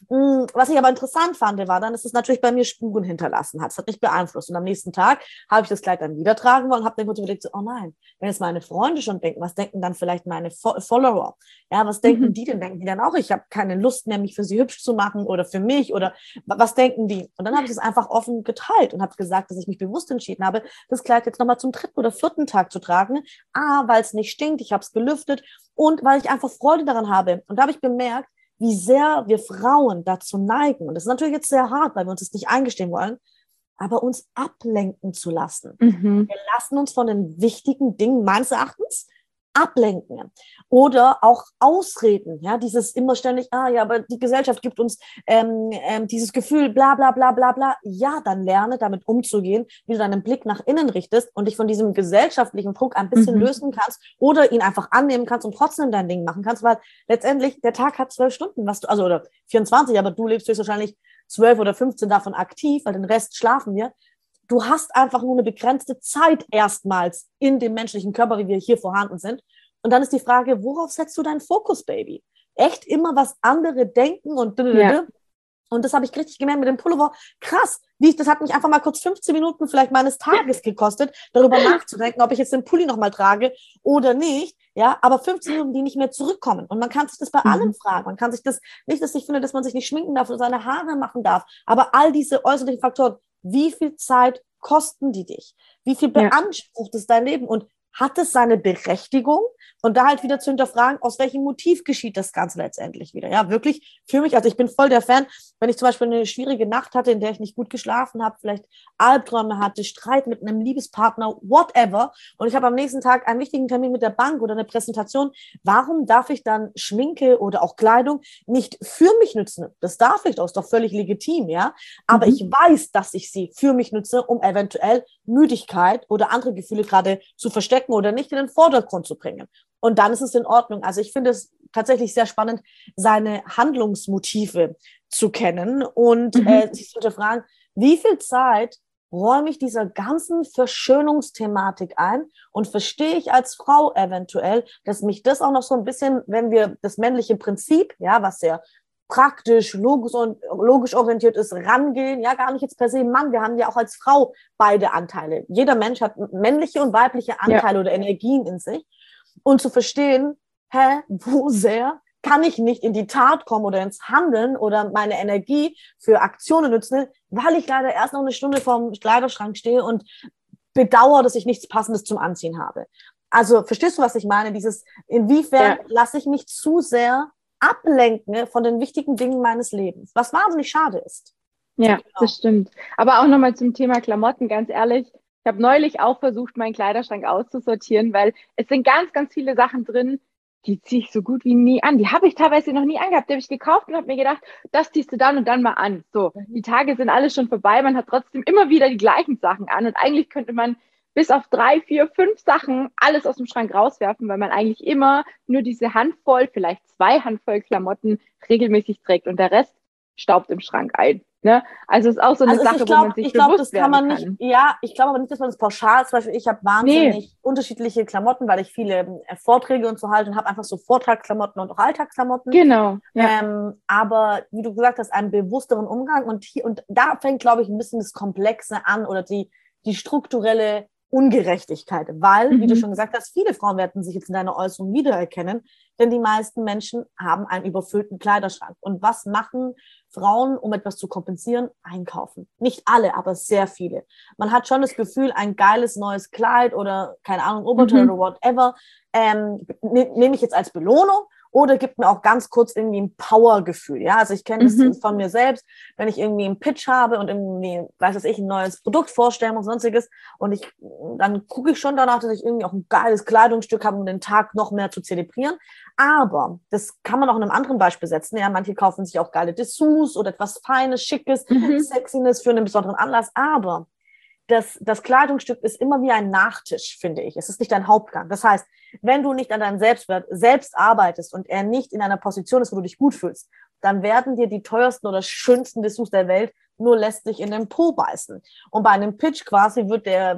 S2: Was ich aber interessant fand, war dann, dass es natürlich bei mir Spuren hinterlassen hat. Es hat mich beeinflusst. Und am nächsten Tag habe ich das Kleid dann wieder tragen wollen und habe dann kurz überlegt, so, oh nein, wenn jetzt meine Freunde schon denken, was denken dann vielleicht meine Follower? Ja, was denken die denn? Denken die dann auch, ich habe keine Lust mehr, mich für sie hübsch zu machen oder für mich oder was denken die? Und dann habe ich es einfach offen geteilt und habe gesagt, dass ich mich bewusst entschieden habe, das Kleid jetzt nochmal zum 3. oder 4. Tag zu tragen. Weil es nicht stinkt, ich habe es gelüftet und weil ich einfach Freude daran habe. Und da habe ich bemerkt, wie sehr wir Frauen dazu neigen, und das ist natürlich jetzt sehr hart, weil wir uns das nicht eingestehen wollen, aber uns ablenken zu lassen. Wir lassen uns von den wichtigen Dingen meines Erachtens ablenken oder auch Ausreden, ja, dieses immer ständig, ja, aber die Gesellschaft gibt uns dieses Gefühl, bla bla bla bla bla, ja, dann lerne damit umzugehen, wie du deinen Blick nach innen richtest und dich von diesem gesellschaftlichen Druck ein bisschen lösen kannst oder ihn einfach annehmen kannst und trotzdem dein Ding machen kannst, weil letztendlich der Tag hat 12 Stunden, oder 24, aber du lebst höchstwahrscheinlich 12 oder 15 davon aktiv, weil den Rest schlafen wir. Du hast einfach nur eine begrenzte Zeit erstmals in dem menschlichen Körper, wie wir hier vorhanden sind. Und dann ist die Frage, worauf setzt du deinen Fokus, Baby? Echt immer, was andere denken und Und das habe ich richtig gemerkt mit dem Pullover. Krass, das hat mich einfach mal kurz 15 Minuten vielleicht meines Tages gekostet, darüber nachzudenken, ob ich jetzt den Pulli nochmal trage oder nicht. Ja, aber 15 Minuten, die nicht mehr zurückkommen. Und man kann sich das bei allem fragen. Man kann sich das, nicht, dass ich finde, dass man sich nicht schminken darf oder seine Haare machen darf, aber all diese äußerlichen Faktoren, wie viel Zeit kosten die dich? Wie viel beansprucht es dein Leben? Und hat es seine Berechtigung? Und da halt wieder zu hinterfragen, aus welchem Motiv geschieht das Ganze letztendlich wieder. Ja, wirklich für mich, also ich bin voll der Fan, wenn ich zum Beispiel eine schwierige Nacht hatte, in der ich nicht gut geschlafen habe, vielleicht Albträume hatte, Streit mit einem Liebespartner, whatever, und ich habe am nächsten Tag einen wichtigen Termin mit der Bank oder eine Präsentation, warum darf ich dann Schminke oder auch Kleidung nicht für mich nutzen? Das darf ich doch, ist doch völlig legitim, ja, aber ich weiß, dass ich sie für mich nutze, um eventuell Müdigkeit oder andere Gefühle gerade zu verstecken oder nicht in den Vordergrund zu bringen. Und dann ist es in Ordnung. Also ich finde es tatsächlich sehr spannend, seine Handlungsmotive zu kennen und sich zu hinterfragen, wie viel Zeit räume ich dieser ganzen Verschönungsthematik ein und verstehe ich als Frau eventuell, dass mich das auch noch so ein bisschen, wenn wir das männliche Prinzip, ja, was sehr praktisch, logisch orientiert ist, rangehen, ja, gar nicht jetzt per se Mann, wir haben ja auch als Frau beide Anteile. Jeder Mensch hat männliche und weibliche Anteile oder Energien in sich. Und zu verstehen, wo sehr kann ich nicht in die Tat kommen oder ins Handeln oder meine Energie für Aktionen nutzen, weil ich leider erst noch eine Stunde vorm Kleiderschrank stehe und bedauere, dass ich nichts Passendes zum Anziehen habe. Also verstehst du, was ich meine? Inwiefern lasse ich mich zu sehr ablenken von den wichtigen Dingen meines Lebens, was wahnsinnig schade ist.
S1: Ja, das stimmt. Aber auch nochmal zum Thema Klamotten, ganz ehrlich, ich habe neulich auch versucht, meinen Kleiderschrank auszusortieren, weil es sind ganz, ganz viele Sachen drin, die ziehe ich so gut wie nie an. Die habe ich teilweise noch nie angehabt. Die habe ich gekauft und habe mir gedacht, das ziehst du dann und dann mal an. So, die Tage sind alle schon vorbei. Man hat trotzdem immer wieder die gleichen Sachen an. Und eigentlich könnte man bis auf 3, 4, 5 Sachen alles aus dem Schrank rauswerfen, weil man eigentlich immer nur diese Handvoll, vielleicht 2 Handvoll Klamotten regelmäßig trägt und der Rest staubt im Schrank ein. Ne? Also es ist auch so eine Sache, wo man sich bewusst werden kann.
S2: Ja, ich glaube aber nicht, dass man das pauschal, zum Beispiel ich habe wahnsinnig unterschiedliche Klamotten, weil ich viele Vorträge und so halte und habe einfach so Vortragsklamotten und auch Alltagsklamotten.
S1: Genau.
S2: Ja. Aber wie du gesagt hast, einen bewussteren Umgang und da fängt, glaube ich, ein bisschen das Komplexe an oder die strukturelle Ungerechtigkeit, weil, wie du schon gesagt hast, viele Frauen werden sich jetzt in deiner Äußerung wiedererkennen, denn die meisten Menschen haben einen überfüllten Kleiderschrank. Und was machen Frauen, um etwas zu kompensieren? Einkaufen. Nicht alle, aber sehr viele. Man hat schon das Gefühl, ein geiles neues Kleid oder, keine Ahnung, Oberteil oder whatever, nehme ich jetzt als Belohnung oder gibt mir auch ganz kurz irgendwie ein Power-Gefühl. Ja, also ich kenne das von mir selbst, wenn ich irgendwie einen Pitch habe und irgendwie, weiß was ich, ein neues Produkt vorstellen und sonstiges und dann gucke ich schon danach, dass ich irgendwie auch ein geiles Kleidungsstück habe, um den Tag noch mehr zu zelebrieren. Aber das kann man auch in einem anderen Beispiel setzen. Ja, manche kaufen sich auch geile Dessous oder etwas Feines, Schickes, Sexiness für einen besonderen Anlass. Aber das Kleidungsstück ist immer wie ein Nachtisch, finde ich. Es ist nicht dein Hauptgang. Das heißt, wenn du nicht an deinem Selbstwert selbst arbeitest und er nicht in einer Position ist, wo du dich gut fühlst, dann werden dir die teuersten oder schönsten Dessous der Welt nur lässt sich in den Po beißen. Und bei einem Pitch quasi wird der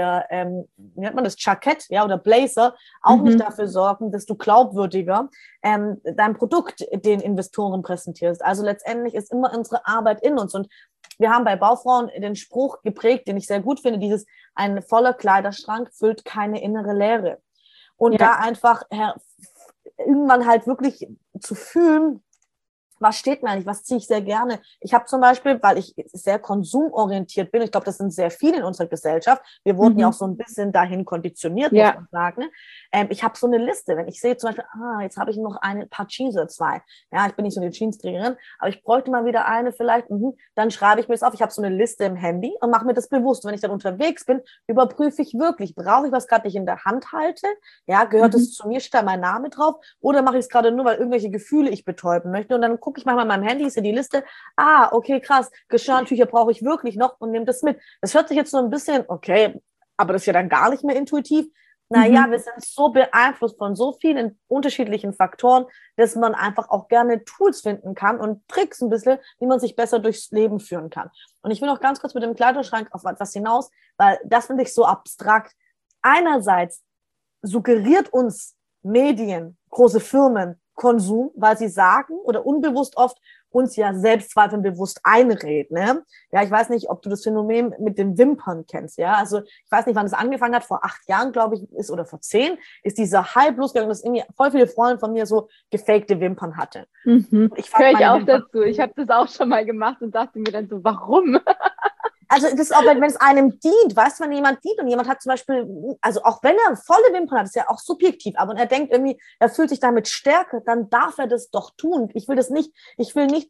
S2: wie nennt man das, Jackett, ja, oder Blazer auch nicht dafür sorgen, dass du glaubwürdiger dein Produkt den Investoren präsentierst. Also letztendlich ist immer unsere Arbeit in uns. Und wir haben bei Baufrauen den Spruch geprägt, den ich sehr gut finde, dieses: ein voller Kleiderschrank füllt keine innere Leere. Und da einfach irgendwann halt wirklich zu fühlen, was steht mir eigentlich, was ziehe ich sehr gerne. Ich habe zum Beispiel, weil ich sehr konsumorientiert bin, ich glaube, das sind sehr viele in unserer Gesellschaft, wir wurden ja auch so ein bisschen dahin konditioniert, muss man sagen. Ich habe so eine Liste, wenn ich sehe zum Beispiel, jetzt habe ich noch ein paar Jeans oder zwei. Ja, ich bin nicht so eine Jeans-Trägerin, aber ich bräuchte mal wieder eine vielleicht, dann schreibe ich mir das auf. Ich habe so eine Liste im Handy und mache mir das bewusst. Wenn ich dann unterwegs bin, überprüfe ich wirklich, brauche ich was gerade nicht in der Hand halte? Ja, gehört es zu mir, steht da mein Name drauf? Oder mache ich es gerade nur, weil irgendwelche Gefühle ich betäuben möchte? Und dann gucke ich manchmal in meinem Handy, ist ja die Liste, okay, krass, Geschirrtücher brauche ich wirklich noch und nehme das mit. Das hört sich jetzt so ein bisschen, okay, aber das ist ja dann gar nicht mehr intuitiv. Naja, wir sind so beeinflusst von so vielen unterschiedlichen Faktoren, dass man einfach auch gerne Tools finden kann und Tricks ein bisschen, wie man sich besser durchs Leben führen kann. Und ich will noch ganz kurz mit dem Kleiderschrank auf etwas hinaus, weil das finde ich so abstrakt. Einerseits suggeriert uns Medien, große Firmen, Konsum, weil sie sagen oder unbewusst oft uns ja Selbstzweifeln bewusst einreden. Ne? Ja, ich weiß nicht, ob du das Phänomen mit den Wimpern kennst. Ja, also ich weiß nicht, wann es angefangen hat. Vor 8 Jahren, glaube ich, oder vor 10, ist dieser Hype losgegangen, dass irgendwie voll viele Freunde von mir so gefakte Wimpern hatte.
S1: Höre ich auch dazu. Ich habe das auch schon mal gemacht und dachte mir dann so, warum?
S2: Also das ist auch, wenn es einem dient, weißt du, wenn jemand dient und jemand hat zum Beispiel, also auch wenn er volle Wimpern hat, ist ja auch subjektiv, aber und er denkt irgendwie, er fühlt sich damit stärker, dann darf er das doch tun. Ich will das nicht, ich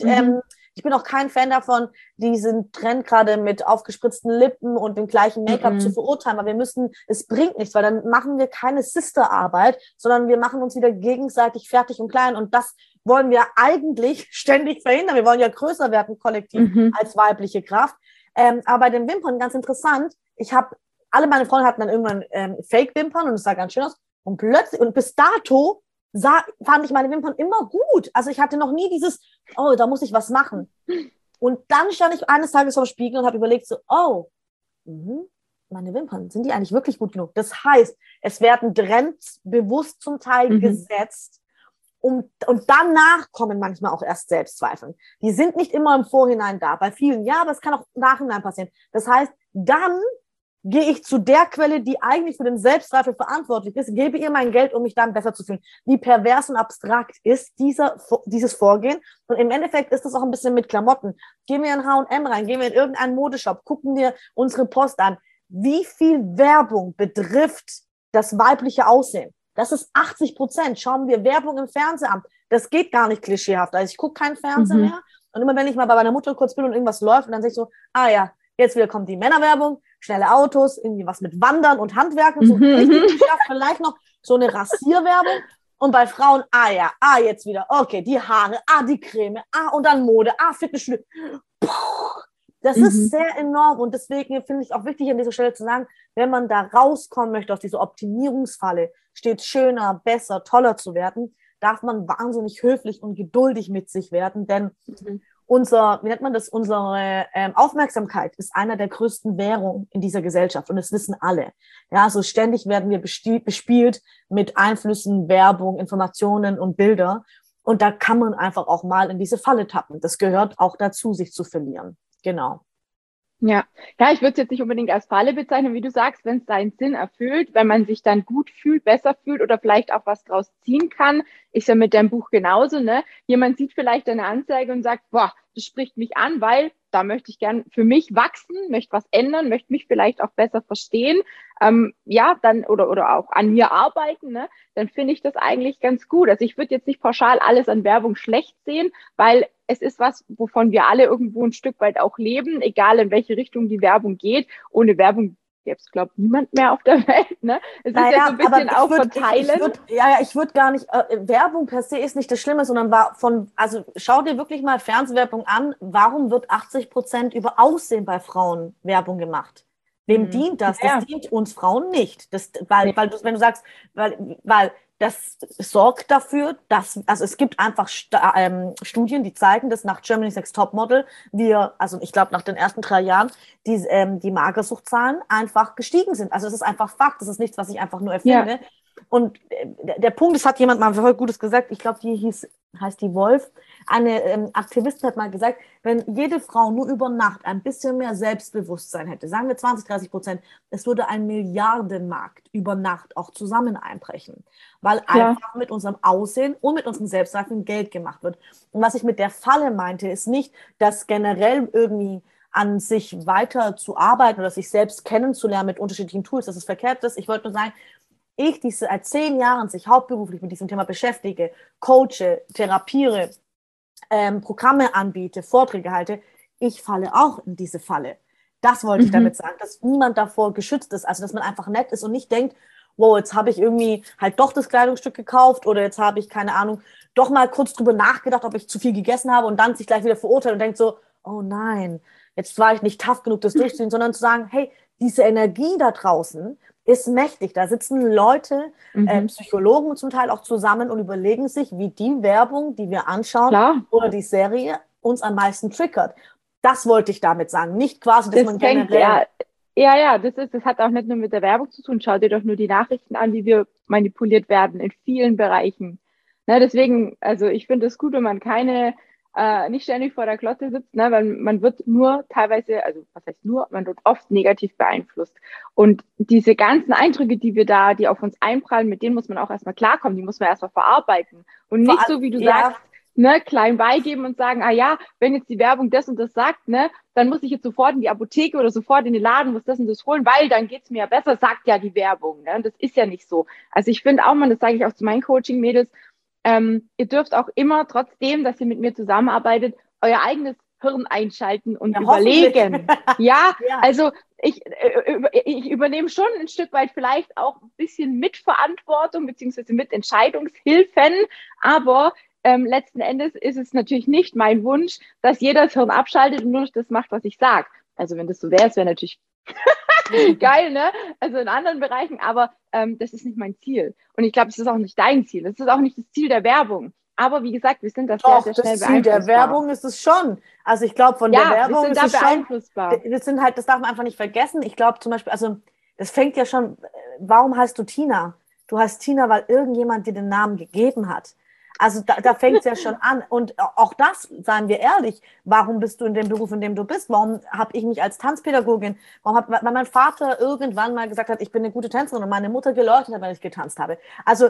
S2: bin auch kein Fan davon, diesen Trend gerade mit aufgespritzten Lippen und dem gleichen Make-up zu verurteilen, weil es bringt nichts, weil dann machen wir keine Sisterarbeit, sondern wir machen uns wieder gegenseitig fertig und klein und das wollen wir eigentlich ständig verhindern. Wir wollen ja größer werden kollektiv als weibliche Kraft. Aber bei den Wimpern, ganz interessant, alle meine Freunde hatten dann irgendwann Fake-Wimpern und es sah ganz schön aus. Und plötzlich, und bis dato fand ich meine Wimpern immer gut. Also ich hatte noch nie dieses, da muss ich was machen. Und dann stand ich eines Tages vor dem Spiegel und habe überlegt so, meine Wimpern, sind die eigentlich wirklich gut genug? Das heißt, es werden Trends bewusst zum Teil gesetzt, und danach kommen manchmal auch erst Selbstzweifel. Die sind nicht immer im Vorhinein da. Bei vielen ja, aber es kann auch im Nachhinein passieren. Das heißt, dann gehe ich zu der Quelle, die eigentlich für den Selbstzweifel verantwortlich ist, gebe ihr mein Geld, um mich dann besser zu fühlen. Wie pervers und abstrakt ist dieses Vorgehen? Und im Endeffekt ist das auch ein bisschen mit Klamotten. Gehen wir in H&M rein, gehen wir in irgendeinen Modeshop, gucken wir unsere Post an. Wie viel Werbung betrifft das weibliche Aussehen? Das ist 80%. Schauen wir Werbung im Fernsehen an. Das geht gar nicht klischeehaft. Also ich gucke keinen Fernsehen mehr. Und immer wenn ich mal bei meiner Mutter kurz bin und irgendwas läuft, und dann sehe ich so, jetzt wieder kommt die Männerwerbung, schnelle Autos, irgendwie was mit Wandern und Handwerken, so richtig vielleicht noch so eine Rasierwerbung. Und bei Frauen, jetzt wieder, okay, die Haare, die Creme, und dann Mode, Fitnessstudio. Das ist sehr enorm und deswegen finde ich auch wichtig, an dieser Stelle zu sagen, wenn man da rauskommen möchte aus dieser Optimierungsfalle, steht schöner, besser, toller zu werden, darf man wahnsinnig höflich und geduldig mit sich werden, denn unsere Aufmerksamkeit ist einer der größten Währungen in dieser Gesellschaft und das wissen alle. Ja, also ständig werden wir bespielt mit Einflüssen, Werbung, Informationen und Bilder und da kann man einfach auch mal in diese Falle tappen. Das gehört auch dazu, sich zu verlieren. Genau.
S1: Ja, ich würde es jetzt nicht unbedingt als Falle bezeichnen, wie du sagst, wenn es seinen Sinn erfüllt, wenn man sich dann gut fühlt, besser fühlt oder vielleicht auch was draus ziehen kann, ist ja mit deinem Buch genauso, ne? Jemand sieht vielleicht eine Anzeige und sagt, boah, das spricht mich an, weil da möchte ich gern für mich wachsen, möchte was ändern, möchte mich vielleicht auch besser verstehen, dann oder auch an mir arbeiten, ne? Dann finde ich das eigentlich ganz gut. Also ich würde jetzt nicht pauschal alles an Werbung schlecht sehen, weil es ist was, wovon wir alle irgendwo ein Stück weit auch leben, egal in welche Richtung die Werbung geht. Ohne Werbung gäbe es, glaube ich, niemand mehr auf der Welt. Ne? Es ist ja so ein bisschen auch verteilen.
S2: Ich würde gar nicht, Werbung per se ist nicht das Schlimme, sondern schau dir wirklich mal Fernsehwerbung an. Warum wird 80% über Aussehen bei Frauen Werbung gemacht? Wem dient das? Das dient uns Frauen nicht. Wenn du sagst, weil das sorgt dafür, dass, also es gibt einfach Studien, die zeigen, dass nach Germany's Next Topmodel also ich glaube nach den ersten 3 Jahren, die Magersuchtzahlen einfach gestiegen sind. Also es ist einfach Fakt, das ist nichts, was ich einfach nur erfinde. Ja. Und der Punkt, das hat jemand mal voll Gutes gesagt, ich glaube, heißt die Wolf, eine Aktivistin hat mal gesagt, wenn jede Frau nur über Nacht ein bisschen mehr Selbstbewusstsein hätte, sagen wir 20-30%, es würde ein Milliardenmarkt über Nacht auch zusammen einbrechen, weil einfach mit unserem Aussehen und mit unserem Selbstzweifel Geld gemacht wird. Und was ich mit der Falle meinte, ist nicht, dass generell irgendwie an sich weiter zu arbeiten oder sich selbst kennenzulernen mit unterschiedlichen Tools, dass es verkehrt ist. Ich wollte nur sagen, die seit 10 Jahren sich hauptberuflich mit diesem Thema beschäftige, coache, therapiere, Programme anbiete, Vorträge halte, ich falle auch in diese Falle. Das wollte ich damit sagen, dass niemand davor geschützt ist, also dass man einfach nett ist und nicht denkt, wow, jetzt habe ich irgendwie halt doch das Kleidungsstück gekauft oder jetzt habe ich, keine Ahnung, doch mal kurz drüber nachgedacht, ob ich zu viel gegessen habe und dann sich gleich wieder verurteilt und denkt so, oh nein, jetzt war ich nicht tough genug, das durchzuziehen, sondern zu sagen, hey, diese Energie da draußen ist mächtig. Da sitzen Leute, Psychologen zum Teil auch zusammen und überlegen sich, wie die Werbung, die wir anschauen oder die Serie uns am meisten triggert. Das wollte ich damit sagen. Nicht quasi, dass man generell...
S1: Das hat auch nicht nur mit der Werbung zu tun. Schau dir doch nur die Nachrichten an, wie wir manipuliert werden in vielen Bereichen. Ne, deswegen, also ich finde es gut, wenn man nicht ständig vor der Glotze sitzt, ne, weil man wird nur teilweise, also was heißt nur, man wird oft negativ beeinflusst. Und diese ganzen Eindrücke, die auf uns einprallen, mit denen muss man auch erstmal klarkommen, die muss man erstmal verarbeiten. Und nicht so, wie du sagst, ne, klein beigeben und sagen, wenn jetzt die Werbung das und das sagt, ne, dann muss ich jetzt sofort in die Apotheke oder sofort in den Laden, muss das und das holen, weil dann geht's mir ja besser, sagt ja die Werbung. Ne? Und das ist ja nicht so. Also ich finde auch mal, das sage ich auch zu meinen Coaching-Mädels, ihr dürft auch immer, trotzdem, dass ihr mit mir zusammenarbeitet, euer eigenes Hirn einschalten und überlegen. Also ich übernehme schon ein Stück weit vielleicht auch ein bisschen Mitverantwortung beziehungsweise Mitentscheidungshilfen, aber letzten Endes ist es natürlich nicht mein Wunsch, dass jeder das Hirn abschaltet und nur das macht, was ich sage. Also wenn das so wäre, es wäre natürlich geil, ne? Also in anderen Bereichen, aber das ist nicht mein Ziel. Und ich glaube, es ist auch nicht dein Ziel. Es ist auch nicht das Ziel der Werbung. Aber wie gesagt, wir sind da sehr, sehr schnell beeinflussbar.
S2: Das Ziel der Werbung ist es schon. Also ich glaube, von der Werbung ist es schon. Das darf man einfach nicht vergessen. Ich glaube zum Beispiel, also das fängt ja schon, warum heißt du Tina? Du heißt Tina, weil irgendjemand dir den Namen gegeben hat. Also da fängt es ja schon an. Und auch das, seien wir ehrlich, warum bist du in dem Beruf, in dem du bist? Warum habe ich mich als Tanzpädagogin, weil mein Vater irgendwann mal gesagt hat, ich bin eine gute Tänzerin und meine Mutter geleuchtet hat, weil ich getanzt habe. Also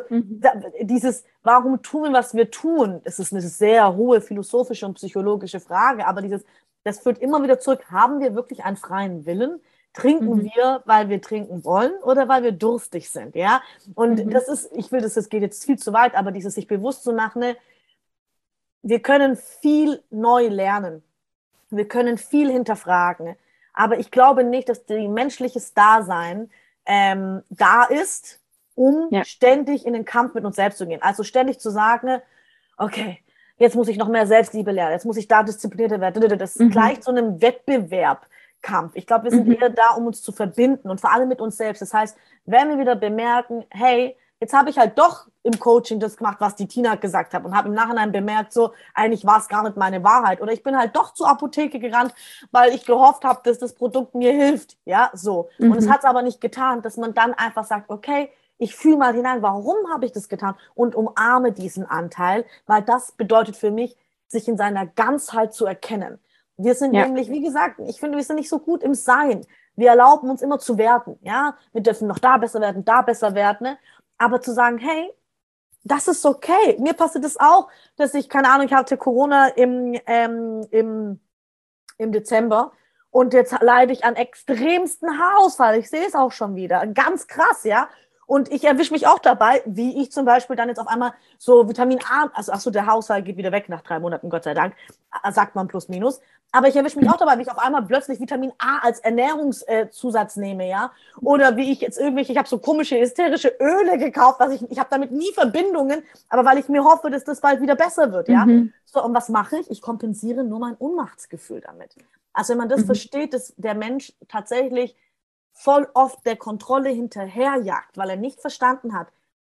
S2: warum tun wir, was wir tun, das ist eine sehr hohe philosophische und psychologische Frage, aber das führt immer wieder zurück, haben wir wirklich einen freien Willen? Trinken wir, weil wir trinken wollen oder weil wir durstig sind, ja? Und das geht jetzt viel zu weit, aber dieses sich bewusst zu machen, ne, wir können viel neu lernen. Wir können viel hinterfragen. Aber ich glaube nicht, dass die menschliches Dasein da ist, um ständig in den Kampf mit uns selbst zu gehen. Also ständig zu sagen, okay, jetzt muss ich noch mehr Selbstliebe lernen, jetzt muss ich da disziplinierter werden. Das gleicht so einem Wettbewerb. Kampf. Ich glaube, wir sind eher da, um uns zu verbinden und vor allem mit uns selbst. Das heißt, wenn wir wieder bemerken, hey, jetzt habe ich halt doch im Coaching das gemacht, was die Tina gesagt hat und habe im Nachhinein bemerkt, so, eigentlich war es gar nicht meine Wahrheit oder ich bin halt doch zur Apotheke gerannt, weil ich gehofft habe, dass das Produkt mir hilft. Ja, so. Und es hat es aber nicht getan, dass man dann einfach sagt, okay, ich fühle mal hinein, warum habe ich das getan und umarme diesen Anteil, weil das bedeutet für mich, sich in seiner Ganzheit zu erkennen. Wir sind nämlich, wie gesagt, ich finde, wir sind nicht so gut im Sein. Wir erlauben uns immer zu werten, ja. Wir dürfen noch da besser werden, ne? Aber zu sagen, hey, das ist okay. Mir passiert es auch, dass ich, keine Ahnung, ich hatte Corona im Dezember und jetzt leide ich an extremsten Haarausfall. Ich sehe es auch schon wieder. Ganz krass, ja. Und ich erwische mich auch dabei, wie ich zum Beispiel dann jetzt auf einmal so Vitamin A, also der Haarausfall geht wieder weg nach 3 Monaten, Gott sei Dank, sagt man plus minus. Aber ich erwische mich auch dabei, wie ich auf einmal plötzlich Vitamin A als Ernährungszusatz nehme, ja. Oder wie ich jetzt ich habe so komische ätherische Öle gekauft, ich habe damit nie Verbindungen, aber weil ich mir hoffe, dass das bald wieder besser wird, ja. So, und was mache ich? Ich kompensiere nur mein Ohnmachtsgefühl damit. Also wenn man das versteht, dass der Mensch tatsächlich voll oft der Kontrolle hinterherjagt, weil er nicht verstanden hat,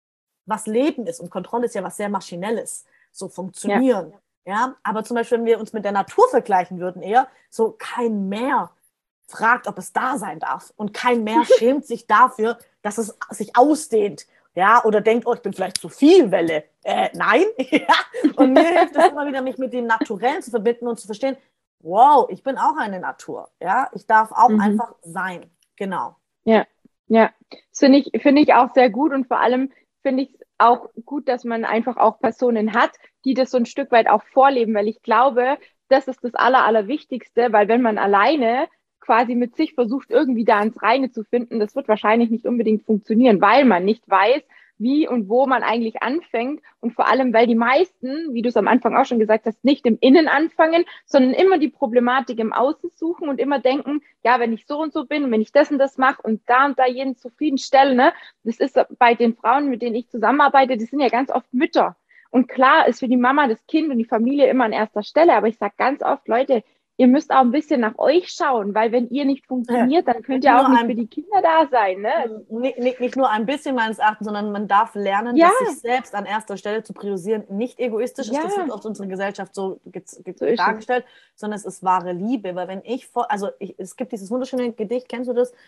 S2: was Leben ist. Und Kontrolle ist ja was sehr Maschinelles, so funktionieren. Ja, aber zum Beispiel, wenn wir uns mit der Natur vergleichen würden, eher so kein Meer fragt, ob es da sein darf. Und kein Meer schämt sich dafür, dass es sich ausdehnt. Ja, oder denkt, oh, ich bin vielleicht zu viel Welle. Nein. Ja. Und mir hilft es immer wieder, mich mit dem Naturellen zu verbinden und zu verstehen, wow, ich bin auch eine Natur. Ja, ich darf auch einfach sein. Genau.
S1: Ja, ja. Das finde ich auch sehr gut und vor allem finde ich es auch gut, dass man einfach auch Personen hat, die das so ein Stück weit auch vorleben, weil ich glaube, das ist das Allerwichtigste, weil wenn man alleine quasi mit sich versucht, irgendwie da ins Reine zu finden, das wird wahrscheinlich nicht unbedingt funktionieren, weil man nicht weiß, wie und wo man eigentlich anfängt und vor allem, weil die meisten, wie du es am Anfang auch schon gesagt hast, nicht im Innen anfangen, sondern immer die Problematik im Außen suchen und immer denken, ja, wenn ich so und so bin, wenn ich das und das mache und da jeden zufriedenstelle, ne, das ist bei den Frauen, mit denen ich zusammenarbeite, die sind ja ganz oft Mütter. Und klar ist für die Mama das Kind und die Familie immer an erster Stelle, aber ich sage ganz oft, Leute, ihr müsst auch ein bisschen nach euch schauen, weil wenn ihr nicht funktioniert, dann könnt ihr auch nicht für die Kinder da sein. Ne?
S2: Nicht nur ein bisschen meines Erachtens, sondern man darf lernen, sich selbst an erster Stelle zu priorisieren. Nicht egoistisch ist, das wird oft unsere Gesellschaft so dargestellt, sondern es ist wahre Liebe. Weil wenn es gibt dieses wunderschöne Gedicht, kennst du das?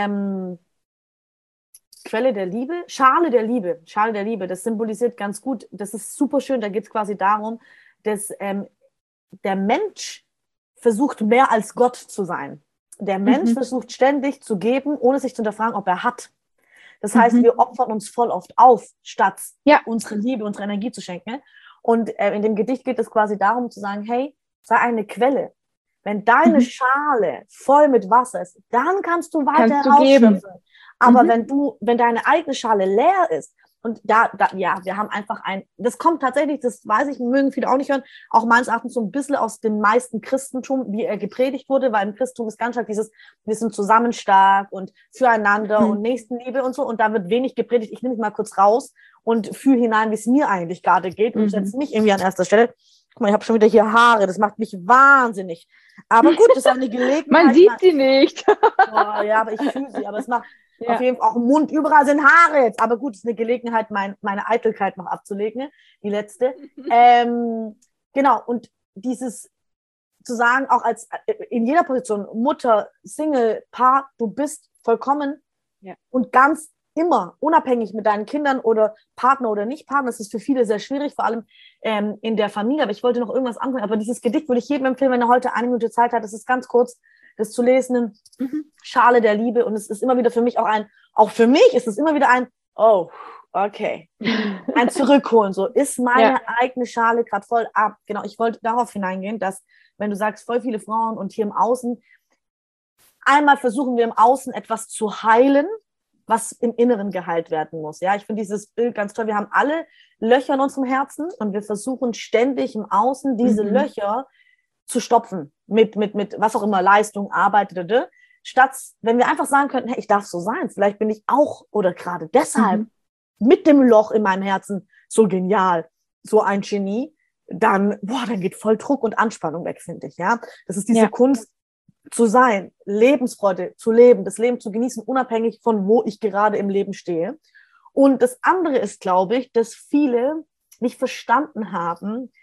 S2: Quelle der Liebe, Schale der Liebe, das symbolisiert ganz gut, das ist super schön, da geht es quasi darum, dass der Mensch versucht, mehr als Gott zu sein. Der Mensch versucht ständig zu geben, ohne sich zu hinterfragen, ob er hat. Das heißt, wir opfern uns voll oft auf, statt unsere Liebe, unsere Energie zu schenken. Und in dem Gedicht geht es quasi darum zu sagen, hey, sei eine Quelle. Wenn deine Schale voll mit Wasser ist, dann kannst du weiter rausschöpfen. Aber wenn deine eigene Schale leer ist, und wir haben einfach das kommt tatsächlich, das weiß ich, mögen viele auch nicht hören, auch meines Erachtens so ein bisschen aus dem meisten Christentum, wie er gepredigt wurde, weil im Christentum ist ganz stark wir sind zusammen stark und füreinander und Nächstenliebe und so, und da wird wenig gepredigt, ich nehme mich mal kurz raus und fühle hinein, wie es mir eigentlich gerade geht und setze mich irgendwie an erster Stelle. Guck mal, ich habe schon wieder hier Haare, das macht mich wahnsinnig. Aber gut, das ist eine Gelegenheit.
S1: Man sieht sie nicht.
S2: Oh, ja, aber ich fühle sie, aber es macht auf jeden Fall auch im Mund, überall sind Haare jetzt. Aber gut, es ist eine Gelegenheit, meine Eitelkeit noch abzulegen, die letzte. Genau, und dieses zu sagen, auch als in jeder Position, Mutter, Single, Paar, du bist vollkommen und ganz immer, unabhängig mit deinen Kindern oder Partner oder Nicht-Partner. Das ist für viele sehr schwierig, vor allem in der Familie. Aber ich wollte noch irgendwas anfangen. Aber dieses Gedicht würde ich jedem empfehlen, wenn er heute eine Minute Zeit hat. Das ist ganz kurz, das zu lesen. Schale der Liebe. Und es ist immer wieder für mich auch für mich ist es immer wieder oh, okay. Ein Zurückholen. So, ist meine eigene Schale gerade voll ab? Genau, ich wollte darauf hineingehen, dass, wenn du sagst, voll viele Frauen und hier im Außen, einmal versuchen wir im Außen etwas zu heilen, was im Inneren geheilt werden muss. Ja, ich finde dieses Bild ganz toll. Wir haben alle Löcher in unserem Herzen und wir versuchen ständig im Außen diese Löcher zu stopfen mit was auch immer, Leistung, Arbeit, statt, wenn wir einfach sagen könnten, hey, ich darf so sein, vielleicht bin ich auch oder gerade deshalb mit dem Loch in meinem Herzen so genial, so ein Genie, dann geht voll Druck und Anspannung weg, finde ich. Ja, das ist diese Kunst, zu sein, Lebensfreude zu leben, das Leben zu genießen, unabhängig von wo ich gerade im Leben stehe. Und das andere ist, glaube ich, dass viele nicht verstanden haben,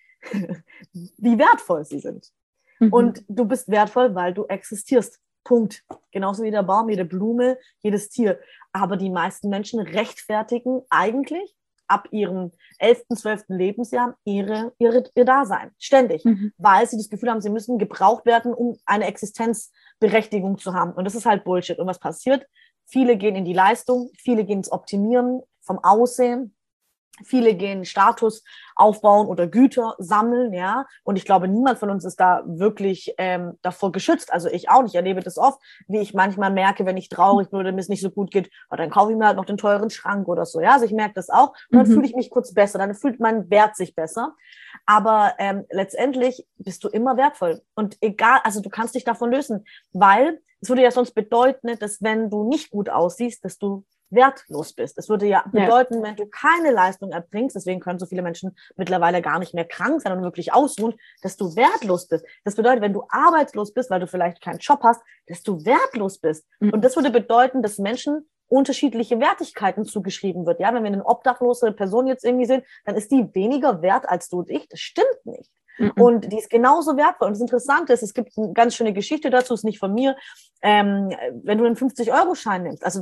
S2: wie wertvoll sie sind. Und du bist wertvoll, weil du existierst. Punkt. Genauso wie der Baum, jede Blume, jedes Tier. Aber die meisten Menschen rechtfertigen eigentlich ab ihrem 11., 12. Lebensjahr ihr Dasein. Ständig. Weil sie das Gefühl haben, sie müssen gebraucht werden, um eine Existenzberechtigung zu haben. Und das ist halt Bullshit. Und was passiert? Viele gehen in die Leistung, viele gehen ins Optimieren vom Aussehen, viele gehen Status aufbauen oder Güter sammeln, ja. Und ich glaube, niemand von uns ist da wirklich davor geschützt. Also ich auch nicht. Ich erlebe das oft, wie ich manchmal merke, wenn ich traurig bin oder mir es nicht so gut geht, dann kaufe ich mir halt noch den teuren Schrank oder so, ja. Also ich merke das auch. Und dann fühle ich mich kurz besser. Dann fühlt mein Wert sich besser. Aber letztendlich bist du immer wertvoll. Und egal, also du kannst dich davon lösen, weil es würde ja sonst bedeuten, dass wenn du nicht gut aussiehst, dass du wertlos bist. Es würde ja bedeuten, wenn du keine Leistung erbringst, deswegen können so viele Menschen mittlerweile gar nicht mehr krank sein und wirklich ausruhen, dass du wertlos bist. Das bedeutet, wenn du arbeitslos bist, weil du vielleicht keinen Job hast, dass du wertlos bist. Und das würde bedeuten, dass Menschen unterschiedliche Wertigkeiten zugeschrieben wird. Ja, wenn wir eine obdachlose Person jetzt irgendwie sehen, dann ist die weniger wert als du und ich. Das stimmt nicht. Und die ist genauso wertvoll. Und das Interessante ist, es gibt eine ganz schöne Geschichte dazu, ist nicht von mir. Wenn du einen 50-Euro-Schein nimmst, also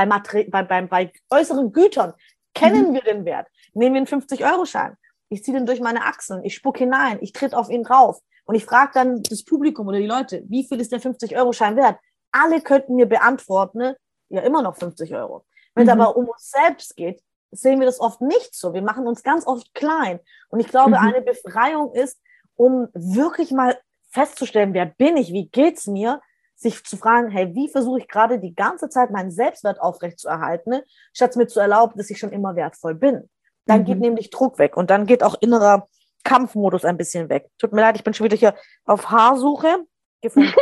S2: bei äußeren Gütern, kennen wir den Wert. Nehmen wir einen 50-Euro-Schein. Ich ziehe den durch meine Achseln, ich spucke hinein, ich tritt auf ihn drauf. Und ich frage dann das Publikum oder die Leute, wie viel ist der 50-Euro-Schein wert? Alle könnten mir beantworten, ne? Ja, immer noch 50 Euro. Wenn es aber um uns selbst geht, sehen wir das oft nicht so. Wir machen uns ganz oft klein. Und ich glaube, eine Befreiung ist, um wirklich mal festzustellen, wer bin ich, wie geht's mir, sich zu fragen, hey, wie versuche ich gerade die ganze Zeit meinen Selbstwert aufrechtzuerhalten, ne? Statt mir zu erlauben, dass ich schon immer wertvoll bin. Dann geht nämlich Druck weg und dann geht auch innerer Kampfmodus ein bisschen weg. Tut mir leid, ich bin schon wieder hier auf Haarsuche gefunden.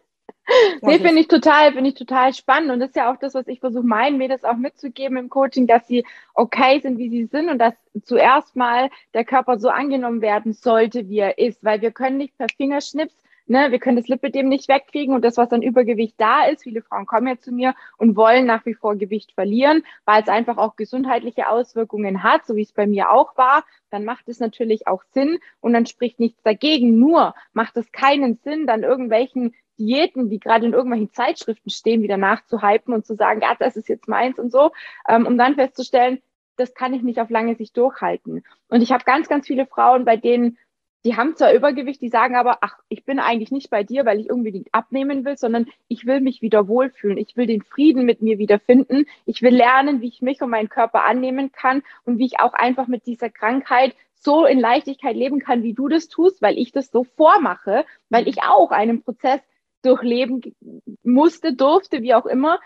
S1: Nee, finde ich total spannend. Und das ist ja auch das, was ich versuche, meinen Mädels auch mitzugeben im Coaching, dass sie okay sind, wie sie sind und dass zuerst mal der Körper so angenommen werden sollte, wie er ist. Weil wir können nicht per Fingerschnips, ne, wir können das Lipödem nicht wegkriegen und das, was an Übergewicht da ist, viele Frauen kommen ja zu mir und wollen nach wie vor Gewicht verlieren, weil es einfach auch gesundheitliche Auswirkungen hat, so wie es bei mir auch war, dann macht es natürlich auch Sinn und dann spricht nichts dagegen. Nur macht es keinen Sinn, dann irgendwelchen Diäten, die gerade in irgendwelchen Zeitschriften stehen, wieder nachzuhypen und zu sagen, ja, das ist jetzt meins und so, um dann festzustellen, das kann ich nicht auf lange Sicht durchhalten. Und ich habe ganz, ganz viele Frauen, bei denen, die haben zwar Übergewicht, die sagen aber, ach, ich bin eigentlich nicht bei dir, weil ich unbedingt abnehmen will, sondern ich will mich wieder wohlfühlen. Ich will den Frieden mit mir wiederfinden. Ich will lernen, wie ich mich und meinen Körper annehmen kann und wie ich auch einfach mit dieser Krankheit so in Leichtigkeit leben kann, wie du das tust, weil ich das so vormache, weil ich auch einen Prozess durchleben musste, durfte, wie auch immer,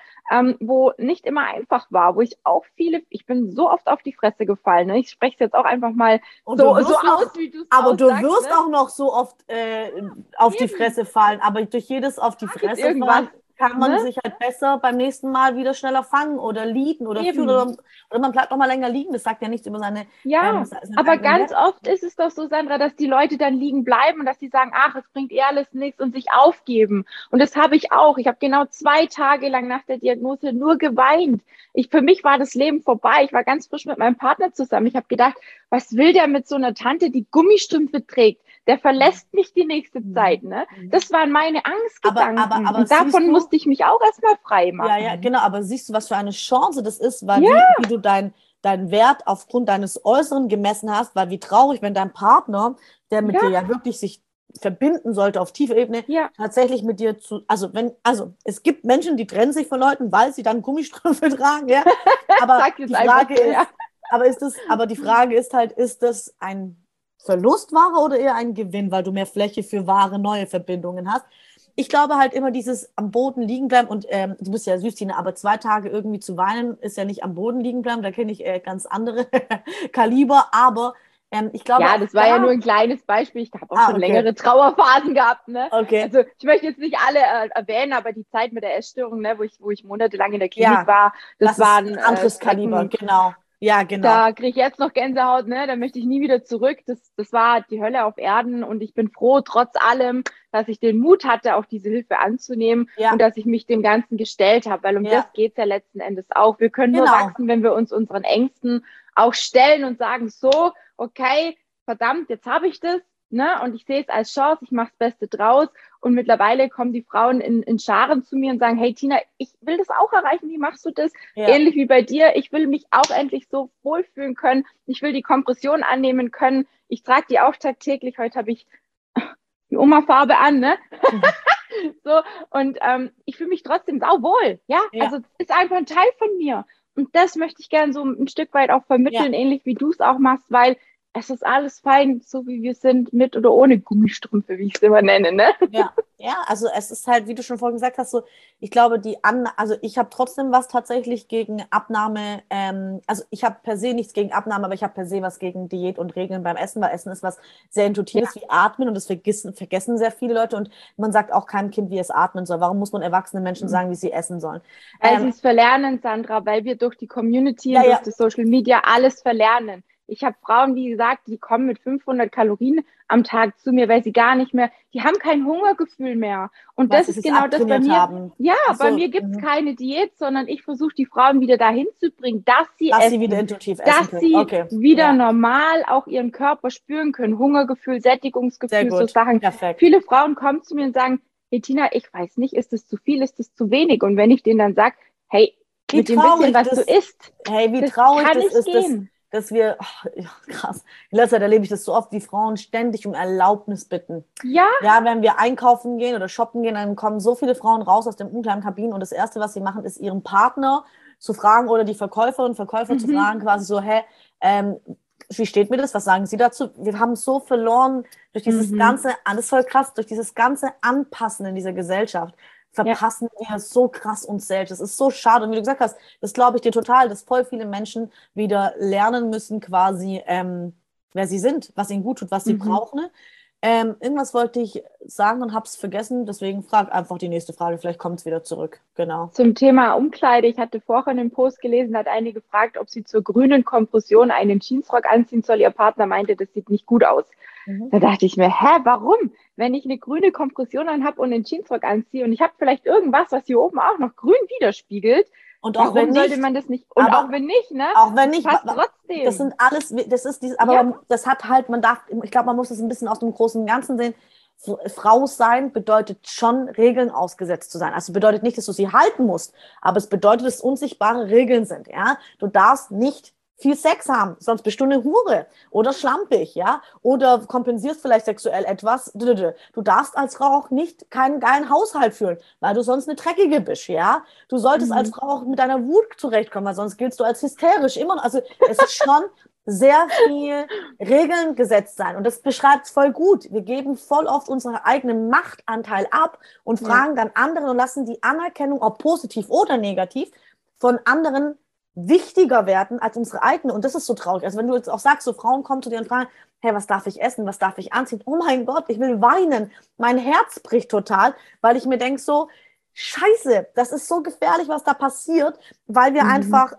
S1: wo nicht immer einfach war, wo ich auch ich bin so oft auf die Fresse gefallen. Ne? Ich spreche es jetzt auch einfach mal so aus, wie du es
S2: aber du wirst auch noch so oft auf die Fresse fallen, aber durch jedes auf die Fresse fallen kann man sich halt besser beim nächsten Mal wieder schneller fangen oder liegen oder fühlen oder man bleibt noch mal länger liegen. Das sagt ja nichts über seine...
S1: Ja, aber ganz oft ist es doch so, Sandra, dass die Leute dann liegen bleiben und dass sie sagen, ach, es bringt alles nichts und sich aufgeben. Und das habe ich auch. Ich habe genau 2 Tage lang nach der Diagnose nur geweint. Für mich war das Leben vorbei. Ich war ganz frisch mit meinem Partner zusammen. Ich habe gedacht, was will der mit so einer Tante, die Gummistrümpfe trägt? Der verlässt mich die nächste Zeit, ne? Das waren meine Angstgedanken. Aber und davon musste ich mich auch erstmal frei machen.
S2: Ja, ja, genau. Aber siehst du, was für eine Chance das ist, weil wie du deinen Wert aufgrund deines Äußeren gemessen hast, weil wie traurig, wenn dein Partner, der mit dir ja wirklich sich verbinden sollte auf tiefer Ebene, tatsächlich mit dir also es gibt Menschen, die trennen sich von Leuten, weil sie dann Gummistrümpfe tragen, ja. Aber die Frage ist, die Frage ist halt, ist das ein Verlustware oder eher ein Gewinn, weil du mehr Fläche für wahre neue Verbindungen hast? Ich glaube halt immer dieses am Boden liegen bleiben und du bist ja süß, Tina, aber 2 Tage irgendwie zu weinen ist ja nicht am Boden liegen bleiben, da kenne ich ganz andere Kaliber, aber ich glaube...
S1: Ja, das war ja nur ein kleines Beispiel, ich habe auch schon längere Trauerphasen gehabt, ne?
S2: Okay.
S1: Also ich möchte jetzt nicht alle erwähnen, aber die Zeit mit der Essstörung, ne, wo ich monatelang in der Klinik war, das war ein
S2: anderes Kaliber, genau. Ja, genau.
S1: Da kriege ich jetzt noch Gänsehaut, ne? Da möchte ich nie wieder zurück. Das war die Hölle auf Erden und ich bin froh, trotz allem, dass ich den Mut hatte, auch diese Hilfe anzunehmen und dass ich mich dem Ganzen gestellt habe, weil das geht es ja letzten Endes auch. Wir können nur wachsen, wenn wir uns unseren Ängsten auch stellen und sagen, so, okay, verdammt, jetzt habe ich das, ne? Und ich sehe es als Chance, ich mache das Beste draus. Und mittlerweile kommen die Frauen in Scharen zu mir und sagen, hey Tina, ich will das auch erreichen, wie machst du das? Ja. Ähnlich wie bei dir, ich will mich auch endlich so wohlfühlen können, ich will die Kompression annehmen können, ich trage die auch tagtäglich, heute habe ich die Oma-Farbe an, ne? So, und ich fühle mich trotzdem sauwohl, ja? Also das ist einfach ein Teil von mir. Und das möchte ich gerne so ein Stück weit auch vermitteln, ähnlich wie du es auch machst, weil es ist alles fein, so wie wir sind, mit oder ohne Gummistrümpfe, wie ich es immer nenne, ne?
S2: Ja, also es ist halt, wie du schon vorhin gesagt hast, so, ich glaube, also ich habe trotzdem was tatsächlich gegen Abnahme, also ich habe per se nichts gegen Abnahme, aber ich habe per se was gegen Diät und Regeln beim Essen, weil Essen ist was sehr Intuitives wie Atmen und das vergessen sehr viele Leute und man sagt auch keinem Kind, wie es atmen soll. Warum muss man erwachsenen Menschen sagen, wie sie essen sollen?
S1: Weil sie es verlernen, Sandra, weil wir durch die Community und durch die Social Media alles verlernen. Ich habe Frauen, wie gesagt, die kommen mit 500 Kalorien am Tag zu mir, weil sie gar nicht mehr, die haben kein Hungergefühl mehr. Und das ist genau das bei mir.
S2: Haben.
S1: Ja, bei mir gibt es keine Diät, sondern ich versuche die Frauen wieder dahin zu bringen, dass sie essen,
S2: wieder intuitiv essen
S1: dass
S2: können.
S1: sie wieder normal auch ihren Körper spüren können. Hungergefühl, Sättigungsgefühl, so Sachen.
S2: Perfekt.
S1: Viele Frauen kommen zu mir und sagen, hey Tina, ich weiß nicht, ist es zu viel, ist es zu wenig? Und wenn ich denen dann sage, hey, mit dem bisschen, was du isst,
S2: hey, wie traurig
S1: das ist,
S2: dass wir, krass, in letzter Zeit erlebe ich das so oft, die Frauen ständig um Erlaubnis bitten.
S1: Ja.
S2: Ja, wenn wir einkaufen gehen oder shoppen gehen, dann kommen so viele Frauen raus aus den Umkleidenkabinen und das Erste, was sie machen, ist ihren Partner zu fragen oder die Verkäufer zu fragen, quasi so, wie steht mir das? Was sagen Sie dazu? Wir haben so verloren durch dieses ganze, das ist voll krass, durch dieses ganze Anpassen in dieser Gesellschaft. Verpassen wir so krass uns selbst. Das ist so schade. Und wie du gesagt hast, das glaube ich dir total, dass voll viele Menschen wieder lernen müssen, quasi, wer sie sind, was ihnen gut tut, was sie brauchen. Irgendwas wollte ich sagen und habe es vergessen. Deswegen frag einfach die nächste Frage. Vielleicht kommt es wieder zurück. Genau.
S1: Zum Thema Umkleide. Ich hatte vorher einen Post gelesen, hat eine gefragt, ob sie zur grünen Kompression einen Jeansrock anziehen soll. Ihr Partner meinte, das sieht nicht gut aus. Da dachte ich mir, warum? Wenn ich eine grüne Kompression anhabe und einen Jeansrock anziehe und ich habe vielleicht irgendwas, was hier oben auch noch grün widerspiegelt,
S2: und auch wenn
S1: sollte man das nicht? Und auch wenn nicht, ne?
S2: Auch wenn nicht,
S1: passt trotzdem.
S2: Das sind alles, das ist dieses, aber das hat halt, ich glaube, man muss das ein bisschen aus dem großen und Ganzen sehen. Frau sein bedeutet schon, Regeln ausgesetzt zu sein. Also bedeutet nicht, dass du sie halten musst, aber es bedeutet, dass unsichtbare Regeln sind, ja. Du darfst nicht viel Sex haben, sonst bist du eine Hure oder schlampig, ja, oder kompensierst vielleicht sexuell etwas. Du darfst als Frau auch nicht keinen geilen Haushalt führen, weil du sonst eine Dreckige bist, ja. Du solltest als Frau auch mit deiner Wut zurechtkommen, weil sonst giltst du als hysterisch immer. Also es ist schon sehr viel Regeln gesetzt sein und das beschreibt es voll gut. Wir geben voll oft unseren eigenen Machtanteil ab und fragen dann anderen und lassen die Anerkennung, ob positiv oder negativ, von anderen wichtiger werden als unsere eigene. Und das ist so traurig. Also wenn du jetzt auch sagst, so Frauen kommen zu dir und fragen, hey, was darf ich essen, was darf ich anziehen? Oh mein Gott, ich will weinen. Mein Herz bricht total, weil ich mir denke so, Scheiße, das ist so gefährlich, was da passiert, weil wir einfach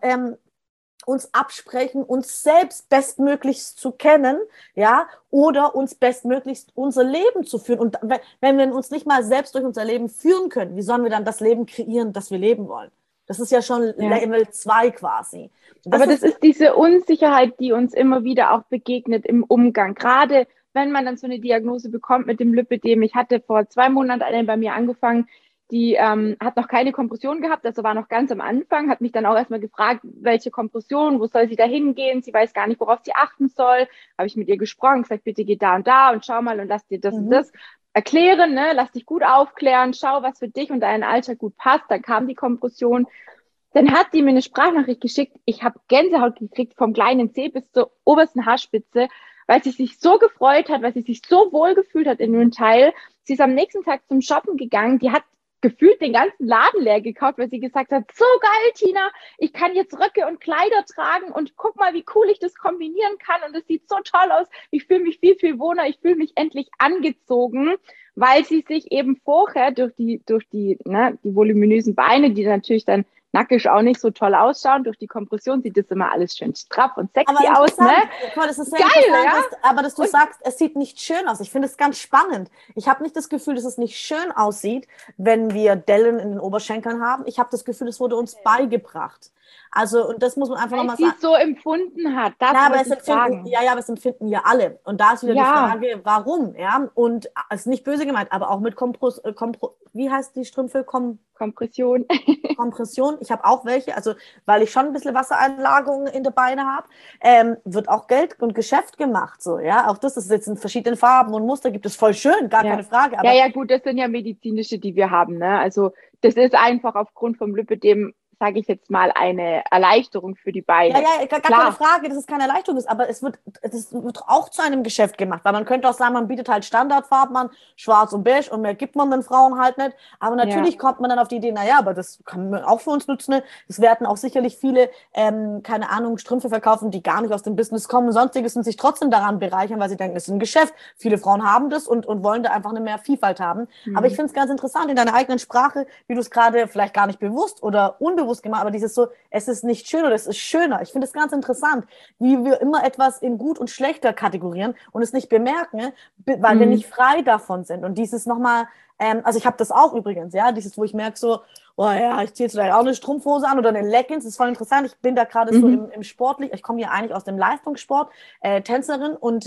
S2: uns absprechen, uns selbst bestmöglichst zu kennen, ja, oder uns bestmöglichst unser Leben zu führen. Und wenn wir uns nicht mal selbst durch unser Leben führen können, wie sollen wir dann das Leben kreieren, das wir leben wollen? Das ist ja schon Level 2 quasi.
S1: Aber das ist diese Unsicherheit, die uns immer wieder auch begegnet im Umgang. Gerade wenn man dann so eine Diagnose bekommt mit dem Lipödem. Ich hatte vor 2 Monaten eine bei mir angefangen, die hat noch keine Kompression gehabt, also war noch ganz am Anfang, hat mich dann auch erstmal gefragt, welche Kompression, wo soll sie da hingehen? Sie weiß gar nicht, worauf sie achten soll. Habe ich mit ihr gesprochen, gesagt, bitte geh da und schau mal und lass dir das und das erklären, ne? Lass dich gut aufklären, schau, was für dich und deinen Alltag gut passt. Dann kam die Kompression. Dann hat die mir eine Sprachnachricht geschickt. Ich habe Gänsehaut gekriegt vom kleinen Zeh bis zur obersten Haarspitze, weil sie sich so gefreut hat, weil sie sich so wohl gefühlt hat in dem Teil. Sie ist am nächsten Tag zum Shoppen gegangen. Die hat gefühlt den ganzen Laden leer gekauft, weil sie gesagt hat, so geil, Tina, ich kann jetzt Röcke und Kleider tragen und guck mal, wie cool ich das kombinieren kann und es sieht so toll aus. Ich fühle mich viel, viel wohler, ich fühle mich endlich angezogen, weil sie sich eben vorher durch die voluminösen Beine, die natürlich dann nackig auch nicht so toll ausschauen, durch die Kompression sieht das immer alles schön straff und sexy aus, ne?
S2: Guck mal, das ist sehr geil, ja? Aber dass du sagst, es sieht nicht schön aus. Ich finde es ganz spannend. Ich habe nicht das Gefühl, dass es nicht schön aussieht, wenn wir Dellen in den Oberschenkeln haben. Ich habe das Gefühl, es wurde uns beigebracht. Also, und das muss man einfach nochmal sagen.
S1: Sie es so empfunden hat, das
S2: aber es empfinden ja alle. Und da ist wieder die Frage, warum, ja? Und es ist nicht böse gemeint, aber auch mit wie heißt die Strümpfe?
S1: Kompression.
S2: Kompression. Ich habe auch welche, also weil ich schon ein bisschen Wassereinlagerungen in der Beine habe, wird auch Geld und Geschäft gemacht, so, ja. Auch das ist jetzt in verschiedenen Farben und Muster, gibt es voll schön, gar keine Frage. Aber
S1: ja, gut, das sind ja medizinische, die wir haben, ne? Also das ist einfach aufgrund vom Lipödem, sage ich jetzt mal, eine Erleichterung für die Beine.
S2: Ja, gar keine Frage, dass es keine Erleichterung ist, aber es wird auch zu einem Geschäft gemacht, weil man könnte auch sagen, man bietet halt Standardfarben an, schwarz und beige und mehr gibt man den Frauen halt nicht, aber natürlich kommt man dann auf die Idee, naja, aber das kann man auch für uns nutzen, es werden auch sicherlich viele, keine Ahnung, Strümpfe verkaufen, die gar nicht aus dem Business kommen, sonstiges und sich trotzdem daran bereichern, weil sie denken, es ist ein Geschäft, viele Frauen haben das und wollen da einfach eine mehr Vielfalt haben, aber ich finde es ganz interessant, in deiner eigenen Sprache, wie du es gerade vielleicht gar nicht bewusst oder unbewusst unbewusst gemacht, aber dieses so, es ist nicht schön oder es ist schöner. Ich finde es ganz interessant, wie wir immer etwas in gut und schlechter kategorieren und es nicht bemerken, weil wir nicht frei davon sind. Und dieses nochmal, also ich habe das auch übrigens, ja, dieses, wo ich merke so, oh ja, ich ziehe jetzt vielleicht auch eine Strumpfhose an oder eine Leggings, das ist voll interessant. Ich bin da gerade so im Sportlich, ich komme ja eigentlich aus dem Leistungssport, Tänzerin und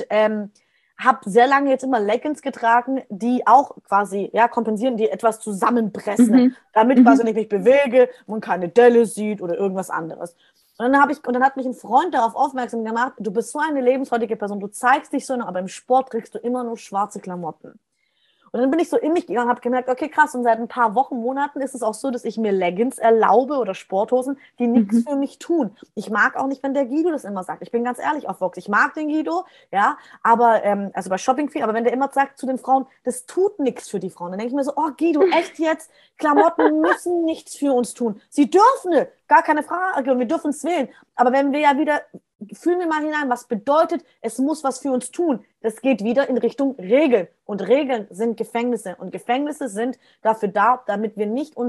S2: habe sehr lange jetzt immer Leggings getragen, die auch quasi kompensieren, die etwas zusammenpressen, damit quasi nicht mich bewege, man keine Delle sieht oder irgendwas anderes. Und dann hat mich ein Freund darauf aufmerksam gemacht, du bist so eine lebensfreudige Person, du zeigst dich so, aber im Sport trägst du immer nur schwarze Klamotten. Und dann bin ich so in mich gegangen und habe gemerkt, okay, krass, und seit ein paar Wochen, Monaten ist es auch so, dass ich mir Leggings erlaube oder Sporthosen, die nichts für mich tun. Ich mag auch nicht, wenn der Guido das immer sagt. Ich bin ganz ehrlich auf Vox. Ich mag den Guido, ja, aber, also bei Shopping viel, aber wenn der immer sagt zu den Frauen, das tut nichts für die Frauen, dann denke ich mir so, oh Guido, echt jetzt? Klamotten müssen nichts für uns tun. Sie dürfen, gar keine Frage, und wir dürfen es wählen. Aber wenn wir ja wieder, fühlen wir mal hinein, was bedeutet, es muss was für uns tun. Das geht wieder in Richtung Regeln. Und Regeln sind Gefängnisse. Und Gefängnisse sind dafür da, damit wir nicht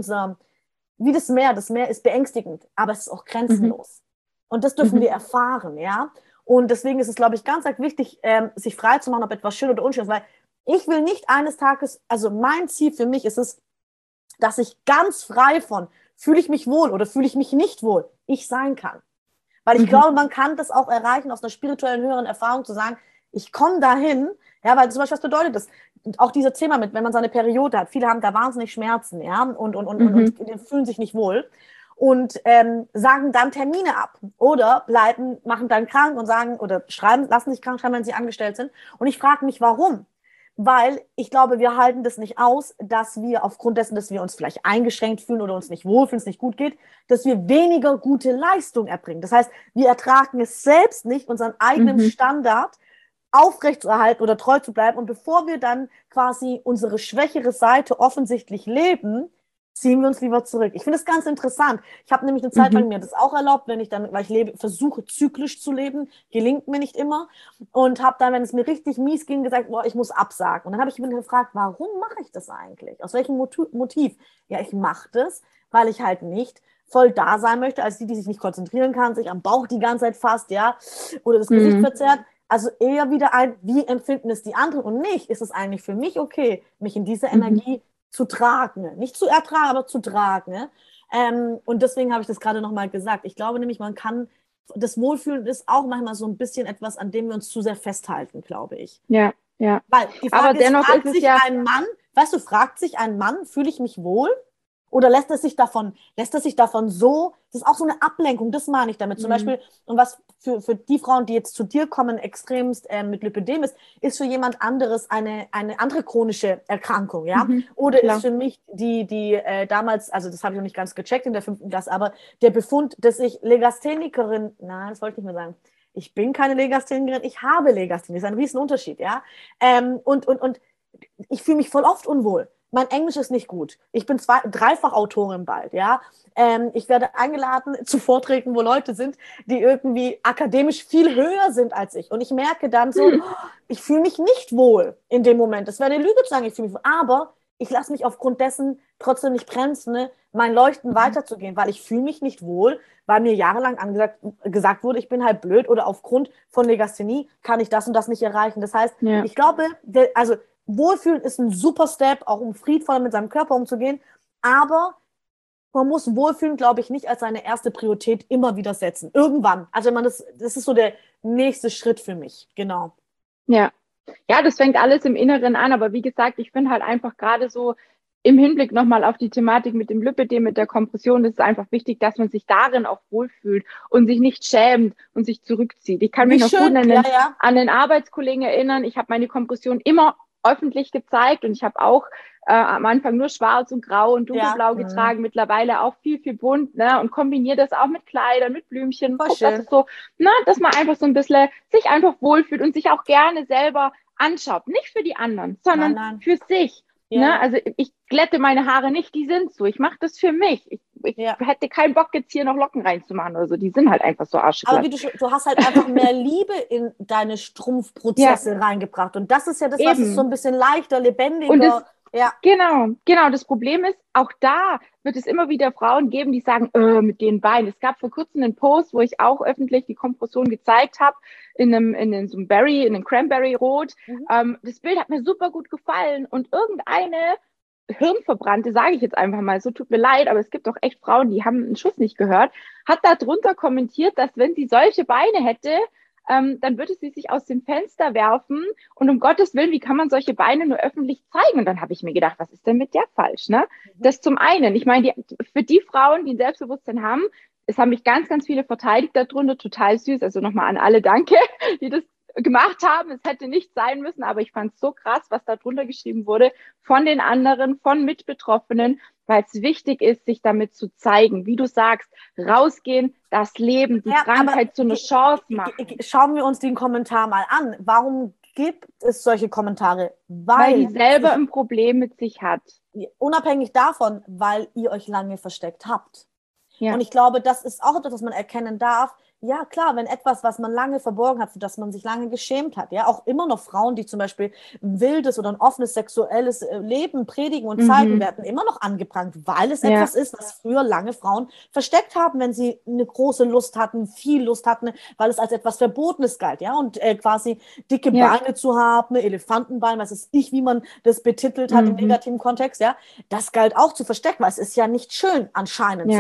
S2: wie das Meer ist beängstigend, aber es ist auch grenzenlos. Und das dürfen wir erfahren, ja. Und deswegen ist es, glaube ich, ganz wichtig, sich frei zu machen, ob etwas schön oder unschön ist, weil ich will nicht eines Tages, also mein Ziel für mich ist es, dass ich ganz frei von, fühle ich mich wohl oder fühle ich mich nicht wohl, ich sein kann. Weil ich glaube, man kann das auch erreichen, aus einer spirituellen, höheren Erfahrung zu sagen, ich komme dahin, ja, weil zum Beispiel, was bedeutet das? Auch dieses Thema mit, wenn man seine Periode hat, viele haben da wahnsinnig Schmerzen, ja, und fühlen sich nicht wohl und sagen dann Termine ab oder machen dann krank und sagen oder lassen sich krank schreiben, wenn sie angestellt sind. Und ich frage mich, warum? Weil ich glaube, wir halten das nicht aus, dass wir aufgrund dessen, dass wir uns vielleicht eingeschränkt fühlen oder uns nicht wohlfühlen, es nicht gut geht, dass wir weniger gute Leistung erbringen. Das heißt, wir ertragen es selbst nicht, unseren eigenen Standard aufrechtzuerhalten oder treu zu bleiben. Und bevor wir dann quasi unsere schwächere Seite offensichtlich leben, ziehen wir uns lieber zurück. Ich finde das ganz interessant. Ich habe nämlich eine Zeit lang mir das auch erlaubt, weil ich versuche zyklisch zu leben, gelingt mir nicht immer und habe dann, wenn es mir richtig mies ging, gesagt, boah, ich muss absagen. Und dann habe ich mich gefragt, warum mache ich das eigentlich? Aus welchem Motiv? Ja, ich mache das, weil ich halt nicht voll da sein möchte, als die sich nicht konzentrieren kann, sich am Bauch die ganze Zeit fasst, ja, oder das Gesicht verzerrt. Also eher wieder wie empfinden es die anderen und nicht, ist es eigentlich für mich okay, mich in dieser Energie zu tragen, nicht zu ertragen, aber zu tragen. Und deswegen habe ich das gerade nochmal gesagt. Ich glaube nämlich, das Wohlfühlen ist auch manchmal so ein bisschen etwas, an dem wir uns zu sehr festhalten, glaube ich.
S1: Ja, ja.
S2: Weil die Frage
S1: aber dennoch
S2: fragt sich ein Mann, fragt sich ein Mann, fühle ich mich wohl? Oder lässt es sich davon so, das ist auch so eine Ablenkung, das meine ich damit. Zum Beispiel, und was für die Frauen, die jetzt zu dir kommen, extremst mit Lipödem ist für jemand anderes eine andere chronische Erkrankung, ja? Oder ist für mich die damals, also das habe ich noch nicht ganz gecheckt in der 5. Klasse, aber der Befund, dass ich Legasthenikerin, nein, das wollte ich nicht mehr sagen. Ich bin keine Legasthenikerin, ich habe Legasthenie, das ist ein Riesenunterschied, ja? Und ich fühle mich voll oft unwohl. Mein Englisch ist nicht gut. Ich bin dreifach Autorin bald, ja. Ich werde eingeladen zu Vorträgen, wo Leute sind, die irgendwie akademisch viel höher sind als ich. Und ich merke dann so, ich fühle mich nicht wohl in dem Moment. Das wäre eine Lüge zu sagen, ich fühle mich wohl. Aber ich lasse mich aufgrund dessen trotzdem nicht bremsen, ne, mein Leuchten weiterzugehen, weil ich fühle mich nicht wohl, weil mir jahrelang gesagt wurde, ich bin halt blöd oder aufgrund von Legasthenie kann ich das und das nicht erreichen. Das heißt, ich glaube, Wohlfühlen ist ein super Step, auch um friedvoll mit seinem Körper umzugehen, aber man muss Wohlfühlen, glaube ich, nicht als seine erste Priorität immer wieder setzen. Irgendwann. Also das ist so der nächste Schritt für mich, genau.
S1: Ja, das fängt alles im Inneren an, aber wie gesagt, ich finde halt einfach gerade so im Hinblick nochmal auf die Thematik mit dem Lipödem, mit der Kompression, ist es einfach wichtig, dass man sich darin auch wohlfühlt und sich nicht schämt und sich zurückzieht. Ich kann mich noch gut an den Arbeitskollegen erinnern, ich habe meine Kompression immer öffentlich gezeigt und ich habe auch am Anfang nur schwarz und grau und dunkelblau getragen, mittlerweile auch viel, viel bunt, ne, und kombiniere das auch mit Kleidern, mit Blümchen, das ist so, ne, dass man einfach so ein bisschen sich einfach wohlfühlt und sich auch gerne selber anschaut, nicht für die anderen, sondern für sich. Ja. Ne? Also ich glätte meine Haare nicht, die sind so. Ich mache das für mich. Ich hätte keinen Bock, jetzt hier noch Locken reinzumachen oder so. Die sind halt einfach so arschglatt.
S2: Aber du hast halt einfach mehr Liebe in deine Strumpfprozesse reingebracht. Und das ist ja das, was es so ein bisschen leichter, lebendiger.
S1: Und
S2: Ja.
S1: Genau. Das Problem ist, auch da wird es immer wieder Frauen geben, die sagen, mit den Beinen. Es gab vor kurzem einen Post, wo ich auch öffentlich die Kompression gezeigt habe, in so einem Cranberry-Rot. Das Bild hat mir super gut gefallen und irgendeine Hirnverbrannte, sage ich jetzt einfach mal, so tut mir leid, aber es gibt auch echt Frauen, die haben einen Schuss nicht gehört, hat da drunter kommentiert, dass wenn sie solche Beine hätte, dann würde sie sich aus dem Fenster werfen und um Gottes Willen, wie kann man solche Beine nur öffentlich zeigen? Und dann habe ich mir gedacht, was ist denn mit der falsch, ne? Das zum einen. Ich meine, für die Frauen, die ein Selbstbewusstsein haben, es haben mich ganz, ganz viele verteidigt darunter, total süß. Also nochmal an alle Danke, die das gemacht haben. Es hätte nicht sein müssen, aber ich fand es so krass, was da drunter geschrieben wurde von den anderen, von Mitbetroffenen, weil es wichtig ist, sich damit zu zeigen. Wie du sagst, rausgehen, das Leben, die Krankheit zu einer Chance machen.
S2: Schauen wir uns den Kommentar mal an. Warum gibt es solche Kommentare?
S1: Weil die selber ein Problem mit sich hat.
S2: Unabhängig davon, weil ihr euch lange versteckt habt.
S1: Ja.
S2: Und ich glaube, das ist auch etwas, was man erkennen darf. Ja, klar, wenn etwas, was man lange verborgen hat, für das man sich lange geschämt hat, ja, auch immer noch Frauen, die zum Beispiel ein wildes oder ein offenes sexuelles Leben predigen und zeigen, werden immer noch angeprangt, weil es etwas ist, was früher lange Frauen versteckt haben, wenn sie eine große Lust hatten, viel Lust hatten, weil es als etwas Verbotenes galt, ja, und quasi dicke Beine zu haben, Elefantenbein, was weiß ich, wie man das betitelt hat im negativen Kontext, ja, das galt auch zu verstecken, weil es ist ja nicht schön anscheinend,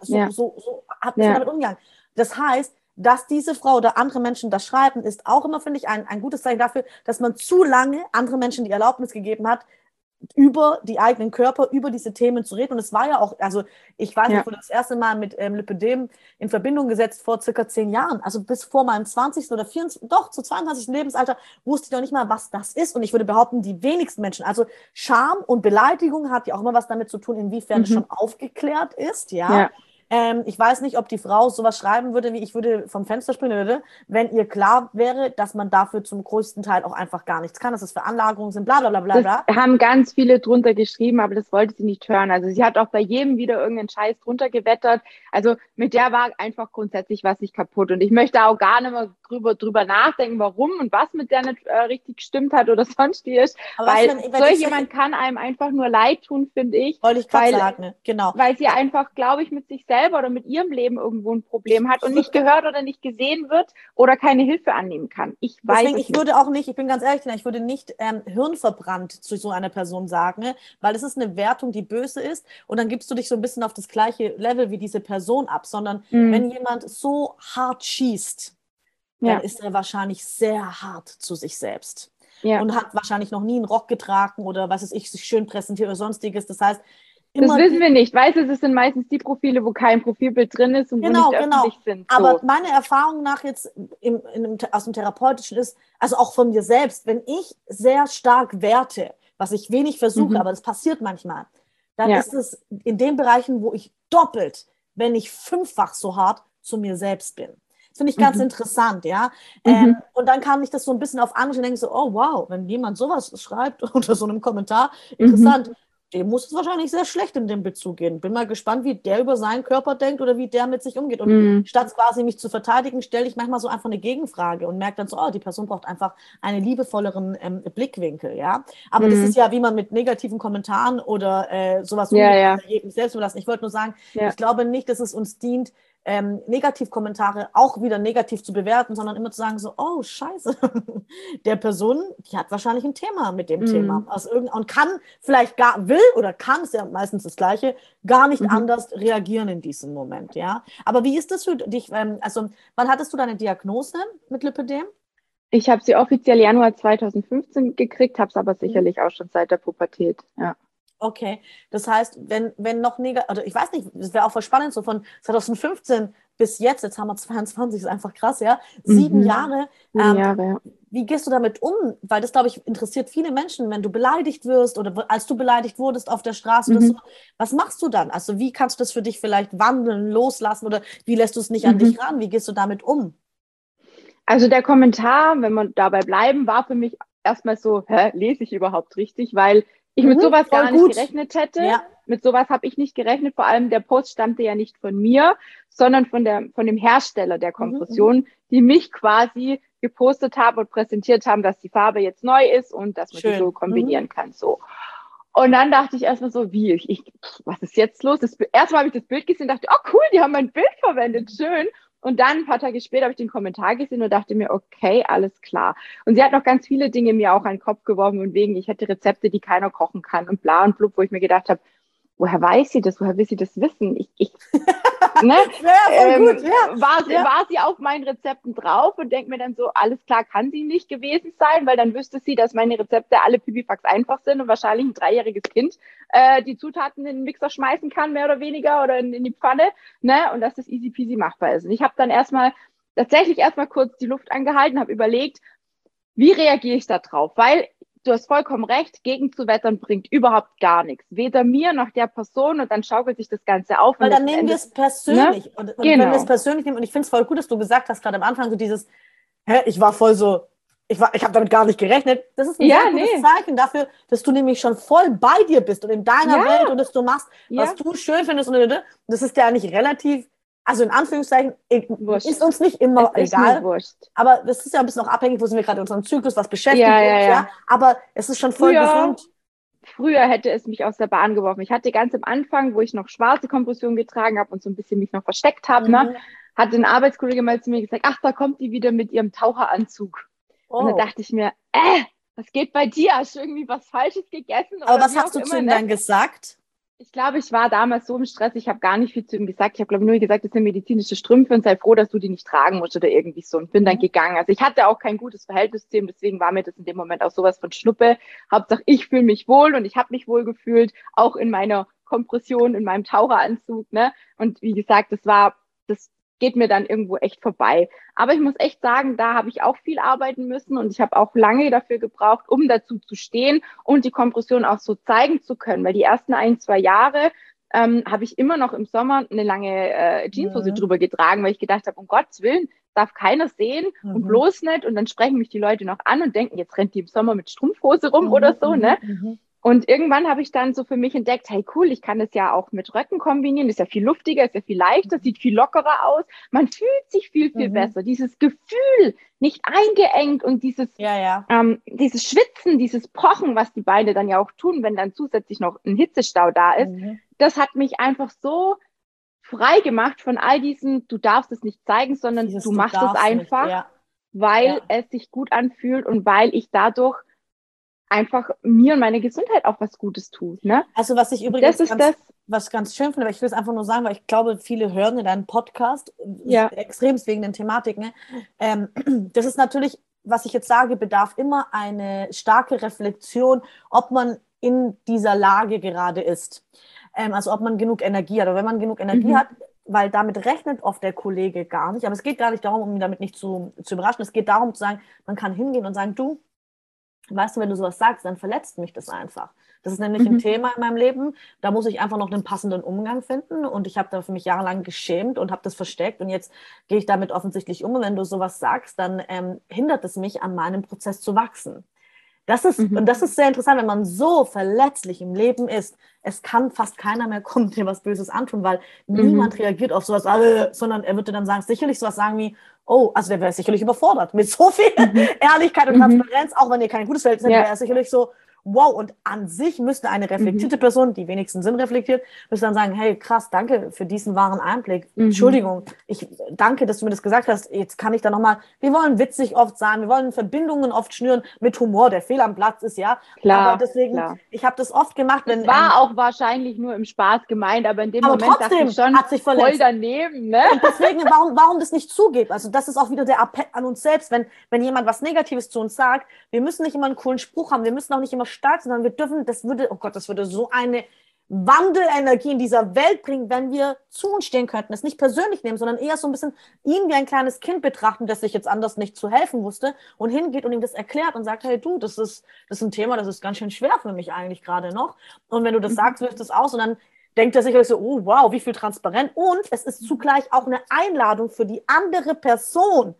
S2: so hat man damit umgegangen. Das heißt, dass diese Frau oder andere Menschen das schreiben, ist auch immer, finde ich, ein gutes Zeichen dafür, dass man zu lange andere Menschen die Erlaubnis gegeben hat, über die eigenen Körper, über diese Themen zu reden. Und es war ja auch, also ich weiß nicht, ich wurde das erste Mal mit Lipödem in Verbindung gesetzt vor circa 10 Jahren. Also bis vor meinem 20. oder 24, doch, zu 22. Lebensalter wusste ich noch nicht mal, was das ist. Und ich würde behaupten, die wenigsten Menschen. Also Scham und Beleidigung hat ja auch immer was damit zu tun, inwiefern es schon aufgeklärt ist, ja. Ich weiß nicht, ob die Frau sowas schreiben würde, wie ich würde vom Fenster springen würde, wenn ihr klar wäre, dass man dafür zum größten Teil auch einfach gar nichts kann, dass es Veranlagungen sind, bla bla bla bla bla.
S1: Das haben ganz viele drunter geschrieben, aber das wollte sie nicht hören. Also sie hat auch bei jedem wieder irgendeinen Scheiß drunter gewettert. Also mit der war einfach grundsätzlich was nicht kaputt. Und ich möchte auch gar nicht mehr drüber nachdenken, warum und was mit der nicht richtig gestimmt hat oder sonst wie ist. Aber weil so jemand kann einem einfach nur leid tun, finde ich.
S2: Wollte ich gerade sagen, genau.
S1: Weil sie einfach, glaube ich, mit sich selber oder mit ihrem Leben irgendwo ein Problem hat und nicht gehört oder nicht gesehen wird oder keine Hilfe annehmen kann. Ich weiß
S2: Deswegen, ich würde auch nicht, ich bin ganz ehrlich, ich würde nicht hirnverbrannt zu so einer Person sagen, weil es ist eine Wertung, die böse ist und dann gibst du dich so ein bisschen auf das gleiche Level wie diese Person ab, sondern wenn jemand so hart schießt, dann ist er wahrscheinlich sehr hart zu sich selbst. Und hat wahrscheinlich noch nie einen Rock getragen oder was weiß ich, sich schön präsentiert oder sonstiges. Das heißt,
S1: das wissen wir nicht. Weißt du, es sind meistens die Profile, wo kein Profilbild drin ist und wo nicht öffentlich sind.
S2: So. Aber meine Erfahrung nach jetzt aus dem Therapeutischen ist, also auch von mir selbst, wenn ich sehr stark werte, was ich wenig versuche, aber das passiert manchmal, dann ist es in den Bereichen, wo ich doppelt, wenn nicht 5-fach so hart zu mir selbst bin. Das finde ich ganz interessant, ja. Und dann kann ich das so ein bisschen auf andere denken, so, oh wow, wenn jemand sowas schreibt unter so einem Kommentar, interessant, dem muss es wahrscheinlich sehr schlecht in dem Bezug gehen. Bin mal gespannt, wie der über seinen Körper denkt oder wie der mit sich umgeht. Und statt quasi mich zu verteidigen, stelle ich manchmal so einfach eine Gegenfrage und merke dann so, oh, die Person braucht einfach einen liebevolleren Blickwinkel, ja. Aber das ist ja, wie man mit negativen Kommentaren oder sowas jedem selbst überlassen. Ich wollte nur sagen, ich glaube nicht, dass es uns dient, Negativkommentare auch wieder negativ zu bewerten, sondern immer zu sagen so, oh, scheiße, der Person, die hat wahrscheinlich ein Thema mit dem Thema. Und kann vielleicht will oder kann, ist ja meistens das Gleiche, gar nicht anders reagieren in diesem Moment, ja. Aber wie ist das für dich, also wann hattest du deine Diagnose mit Lipödem?
S1: Ich habe sie offiziell Januar 2015 gekriegt, habe es aber sicherlich auch schon seit der Pubertät, ja.
S2: Okay, das heißt, wenn noch oder ich weiß nicht, das wäre auch voll spannend, so von 2015 bis jetzt haben wir 22, ist einfach krass, ja, 7 Jahre.
S1: 7 Jahre, ja.
S2: Wie gehst du damit um? Weil das, glaube ich, interessiert viele Menschen, wenn du beleidigt wirst oder als du beleidigt wurdest auf der Straße oder so. Was machst du dann? Also wie kannst du das für dich vielleicht wandeln, loslassen oder wie lässt du es nicht an dich ran? Wie gehst du damit um?
S1: Also der Kommentar, wenn wir dabei bleiben, war für mich erstmal so, lese ich überhaupt richtig? Weil ich mit sowas gar nicht gerechnet hätte. Ja. Mit sowas habe ich nicht gerechnet. Vor allem der Post stammte ja nicht von mir, sondern von dem Hersteller der Kompression, die mich quasi gepostet haben und präsentiert haben, dass die Farbe jetzt neu ist und dass man die so kombinieren kann. So. Und dann dachte ich erstmal so, was ist jetzt los? Erstmal habe ich das Bild gesehen und dachte, oh cool, die haben mein Bild verwendet, schön. Und dann ein paar Tage später habe ich den Kommentar gesehen und dachte mir, okay, alles klar. Und sie hat noch ganz viele Dinge mir auch an den Kopf geworfen und wegen, ich hätte Rezepte, die keiner kochen kann und bla und blub, wo ich mir gedacht habe, woher weiß sie das? Woher will sie das wissen? Ne?
S2: Ja, voll gut, ja.
S1: War sie auf meinen Rezepten drauf und denkt mir dann so, alles klar, kann sie nicht gewesen sein, weil dann wüsste sie, dass meine Rezepte alle pipifax einfach sind und wahrscheinlich ein 3-jähriges Kind die Zutaten in den Mixer schmeißen kann, mehr oder weniger, oder in die Pfanne, ne? Und dass das easy peasy machbar ist. Und ich habe dann tatsächlich erstmal kurz die Luft angehalten, habe überlegt, wie reagiere ich da drauf? Weil du hast vollkommen recht, gegenzuwettern bringt überhaupt gar nichts. Weder mir noch der Person, und dann schaukelt sich das Ganze auf.
S2: Weil dann nehmen wir es persönlich. Ne? Und
S1: genau.
S2: wenn wir es persönlich nehmen, und ich finde es voll gut, dass du gesagt hast, gerade am Anfang, so dieses, ich war voll so, ich habe damit gar nicht gerechnet. Das ist ein sehr gutes Zeichen dafür, dass du nämlich schon voll bei dir bist und in deiner Welt und dass du machst, was du schön findest. Und das ist ja eigentlich relativ, also in Anführungszeichen, ist uns nicht immer egal. Aber das ist ja ein bisschen auch abhängig, wo sind wir gerade in unserem Zyklus, was beschäftigt uns, ja. Aber es ist schon voll gesund.
S1: Früher hätte es mich aus der Bahn geworfen. Ich hatte ganz am Anfang, wo ich noch schwarze Kompression getragen habe und so ein bisschen mich noch versteckt habe, ne, hat ein Arbeitskollege mal zu mir gesagt, ach, da kommt die wieder mit ihrem Taucheranzug. Und da dachte ich mir, was geht bei dir? Hast du irgendwie was Falsches gegessen?
S2: Aber was hast du zu ihm dann gesagt?
S1: Ich glaube, ich war damals so im Stress, ich habe gar nicht viel zu ihm gesagt. Ich habe, glaube ich, nur gesagt, das sind medizinische Strümpfe und sei froh, dass du die nicht tragen musst oder irgendwie so, und bin dann gegangen. Also ich hatte auch kein gutes Verhältnis zu ihm, deswegen war mir das in dem Moment auch sowas von Schnuppe. Hauptsache, ich fühle mich wohl und ich habe mich wohl gefühlt, auch in meiner Kompression, in meinem Taucheranzug, ne? Und wie gesagt, das geht mir dann irgendwo echt vorbei. Aber ich muss echt sagen, da habe ich auch viel arbeiten müssen und ich habe auch lange dafür gebraucht, um dazu zu stehen und die Kompression auch so zeigen zu können, weil die ersten 1-2 Jahre habe ich immer noch im Sommer eine lange Jeanshose drüber getragen, weil ich gedacht habe, um Gottes Willen, darf keiner sehen und bloß nicht, und dann sprechen mich die Leute noch an und denken, jetzt rennt die im Sommer mit Strumpfhose rum oder so, ne? Und irgendwann habe ich dann so für mich entdeckt, hey cool, ich kann das ja auch mit Röcken kombinieren, ist ja viel luftiger, ist ja viel leichter, sieht viel lockerer aus, man fühlt sich viel, viel besser. Dieses Gefühl, nicht eingeengt und dieses Schwitzen, dieses Pochen, was die Beine dann ja auch tun, wenn dann zusätzlich noch ein Hitzestau da ist, das hat mich einfach so frei gemacht von all diesen, du darfst es nicht zeigen, sondern du machst es einfach, weil es sich gut anfühlt und weil ich dadurch einfach mir und meine Gesundheit auch was Gutes tut. Ne?
S2: Also was ich übrigens was ganz schön finde, aber ich will es einfach nur sagen, weil ich glaube, viele hören in deinem Podcast extremst wegen den Thematiken. Das ist natürlich, was ich jetzt sage, bedarf immer eine starke Reflexion, ob man in dieser Lage gerade ist. Also ob man genug Energie hat. Aber wenn man genug Energie hat, weil damit rechnet oft der Kollege gar nicht, aber es geht gar nicht darum, um ihn damit nicht zu überraschen, es geht darum zu sagen, man kann hingehen und sagen, du, weißt du, wenn du sowas sagst, dann verletzt mich das einfach. Das ist nämlich ein Thema in meinem Leben, da muss ich einfach noch einen passenden Umgang finden und ich habe da für mich jahrelang geschämt und habe das versteckt und jetzt gehe ich damit offensichtlich um und wenn du sowas sagst, dann hindert es mich an meinem Prozess zu wachsen. Und das ist sehr interessant, wenn man so verletzlich im Leben ist, es kann fast keiner mehr kommen, dir was Böses antun, weil niemand reagiert auf sowas, sondern er würde dann sicherlich sowas sagen wie, oh, also der wäre sicherlich überfordert mit so viel Ehrlichkeit und Transparenz, auch wenn ihr kein gutes Verhältnis habt, wäre er sicherlich so, wow, und an sich müsste eine reflektierte Person, die wenigsten sind reflektiert, müsste dann sagen, hey, krass, danke für diesen wahren Einblick. Entschuldigung, ich danke, dass du mir das gesagt hast. Jetzt kann ich da nochmal, wir wollen witzig oft sein, wir wollen Verbindungen oft schnüren mit Humor, der fehl am Platz ist, ja.
S1: Klar,
S2: aber deswegen, ich habe das oft gemacht.
S1: Wenn, war auch wahrscheinlich nur im Spaß gemeint, aber in dem Moment
S2: trotzdem
S1: dachte ich schon,
S2: hat sich verletzt.
S1: Voll daneben. Ne?
S2: Und deswegen, warum das nicht zugeht? Also das ist auch wieder der Appell an uns selbst, wenn jemand was Negatives zu uns sagt, wir müssen nicht immer einen coolen Spruch haben, wir müssen auch nicht immer stark, sondern wir dürfen, das würde so eine Wandelenergie in dieser Welt bringen, wenn wir zu uns stehen könnten, es nicht persönlich nehmen, sondern eher so ein bisschen ihn wie ein kleines Kind betrachten, das sich jetzt anders nicht zu helfen wusste und hingeht und ihm das erklärt und sagt, hey du, das ist ein Thema, das ist ganz schön schwer für mich eigentlich gerade noch. Und wenn du das sagst, wirft es aus und dann denkt er sicherlich so, oh wow, wie viel transparent. Und es ist zugleich auch eine Einladung für die andere Person,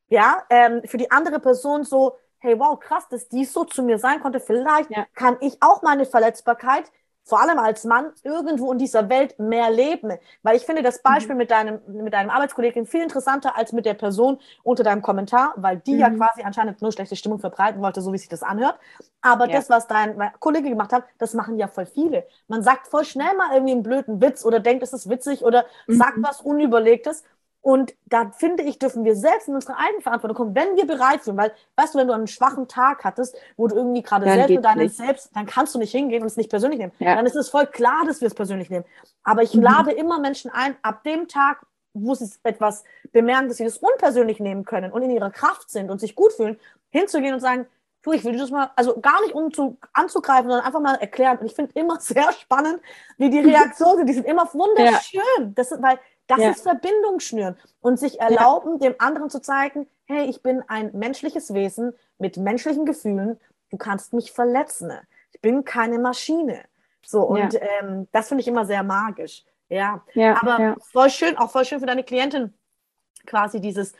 S2: für die andere Person so, hey, wow, krass, dass dies so zu mir sein konnte. Vielleicht kann ich auch meine Verletzbarkeit vor allem als Mann, irgendwo in dieser Welt mehr leben. Weil ich finde das Beispiel mit deinem Arbeitskollegen viel interessanter als mit der Person unter deinem Kommentar, weil die ja quasi anscheinend nur schlechte Stimmung verbreiten wollte, so wie sich das anhört. Aber das, was dein Kollege gemacht hat, das machen ja voll viele. Man sagt voll schnell mal irgendwie einen blöden Witz oder denkt, es ist witzig oder sagt was Unüberlegtes. Und da finde ich, dürfen wir selbst in unsere Eigenverantwortung kommen, wenn wir bereit sind. Weil, weißt du, wenn du einen schwachen Tag hattest, wo du irgendwie gerade selbst mit deinen Selbst, dann kannst du nicht hingehen und es nicht persönlich nehmen. Ja. Dann ist es voll klar, dass wir es persönlich nehmen. Aber ich lade immer Menschen ein, ab dem Tag, wo sie etwas bemerken, dass sie das unpersönlich nehmen können und in ihrer Kraft sind und sich gut fühlen, hinzugehen und sagen, du, ich will das mal, also gar nicht anzugreifen, sondern einfach mal erklären. Und ich finde immer sehr spannend, wie die Reaktionen sind. Die sind immer wunderschön. Ja. Das ist Verbindung schnüren und sich erlauben, dem anderen zu zeigen, hey, ich bin ein menschliches Wesen mit menschlichen Gefühlen, du kannst mich verletzen. Ich bin keine Maschine. So, und das finde ich immer sehr magisch. Aber voll schön, auch voll schön für deine Klientin, quasi diese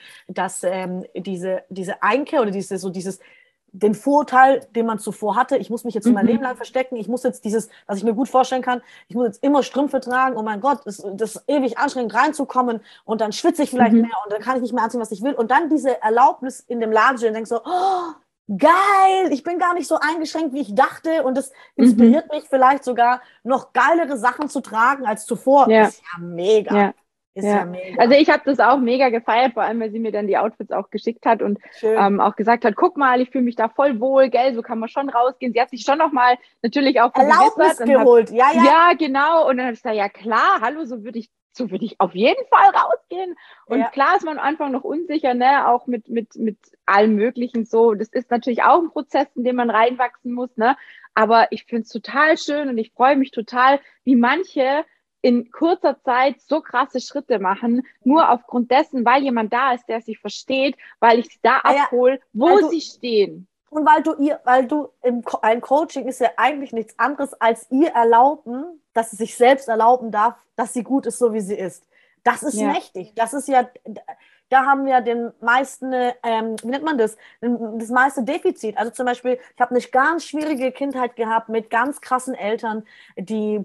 S2: Einkehr oder den Vorurteil, den man zuvor hatte, ich muss mich jetzt mein Leben lang verstecken, ich muss jetzt was ich mir gut vorstellen kann, ich muss jetzt immer Strümpfe tragen, oh mein Gott, das ist ewig anstrengend reinzukommen und dann schwitze ich vielleicht mehr und dann kann ich nicht mehr anziehen, was ich will. Und dann diese Erlaubnis in dem Laden zu denkst so, oh, geil, ich bin gar nicht so eingeschränkt, wie ich dachte und das inspiriert mich vielleicht sogar, noch geilere Sachen zu tragen als zuvor. Ja. Ist ja mega. Ja. Ist ja mega.
S1: Also ich habe das auch mega gefeiert, vor allem, weil sie mir dann die Outfits auch geschickt hat und auch gesagt hat, guck mal, ich fühle mich da voll wohl, gell, so kann man schon rausgehen. Sie hat sich schon nochmal natürlich auch
S2: Erlaubnis geholt.
S1: Ja, genau. Und dann habe ich gesagt, ja klar, hallo, so würde ich auf jeden Fall rausgehen. Und klar ist man am Anfang noch unsicher, ne, auch mit allem Möglichen so. Das ist natürlich auch ein Prozess, in dem man reinwachsen muss, ne. Aber ich finde es total schön und ich freue mich total, wie manche in kurzer Zeit so krasse Schritte machen, nur aufgrund dessen, weil jemand da ist, der sie versteht, weil ich sie da abhole, wo sie stehen.
S2: Und ein Coaching ist ja eigentlich nichts anderes, als ihr erlauben, dass sie sich selbst erlauben darf, dass sie gut ist, so wie sie ist. Das ist mächtig. Das ist ja, da haben wir den meisten, wie nennt man das? Das meiste Defizit. Also zum Beispiel, ich habe eine ganz schwierige Kindheit gehabt mit ganz krassen Eltern, die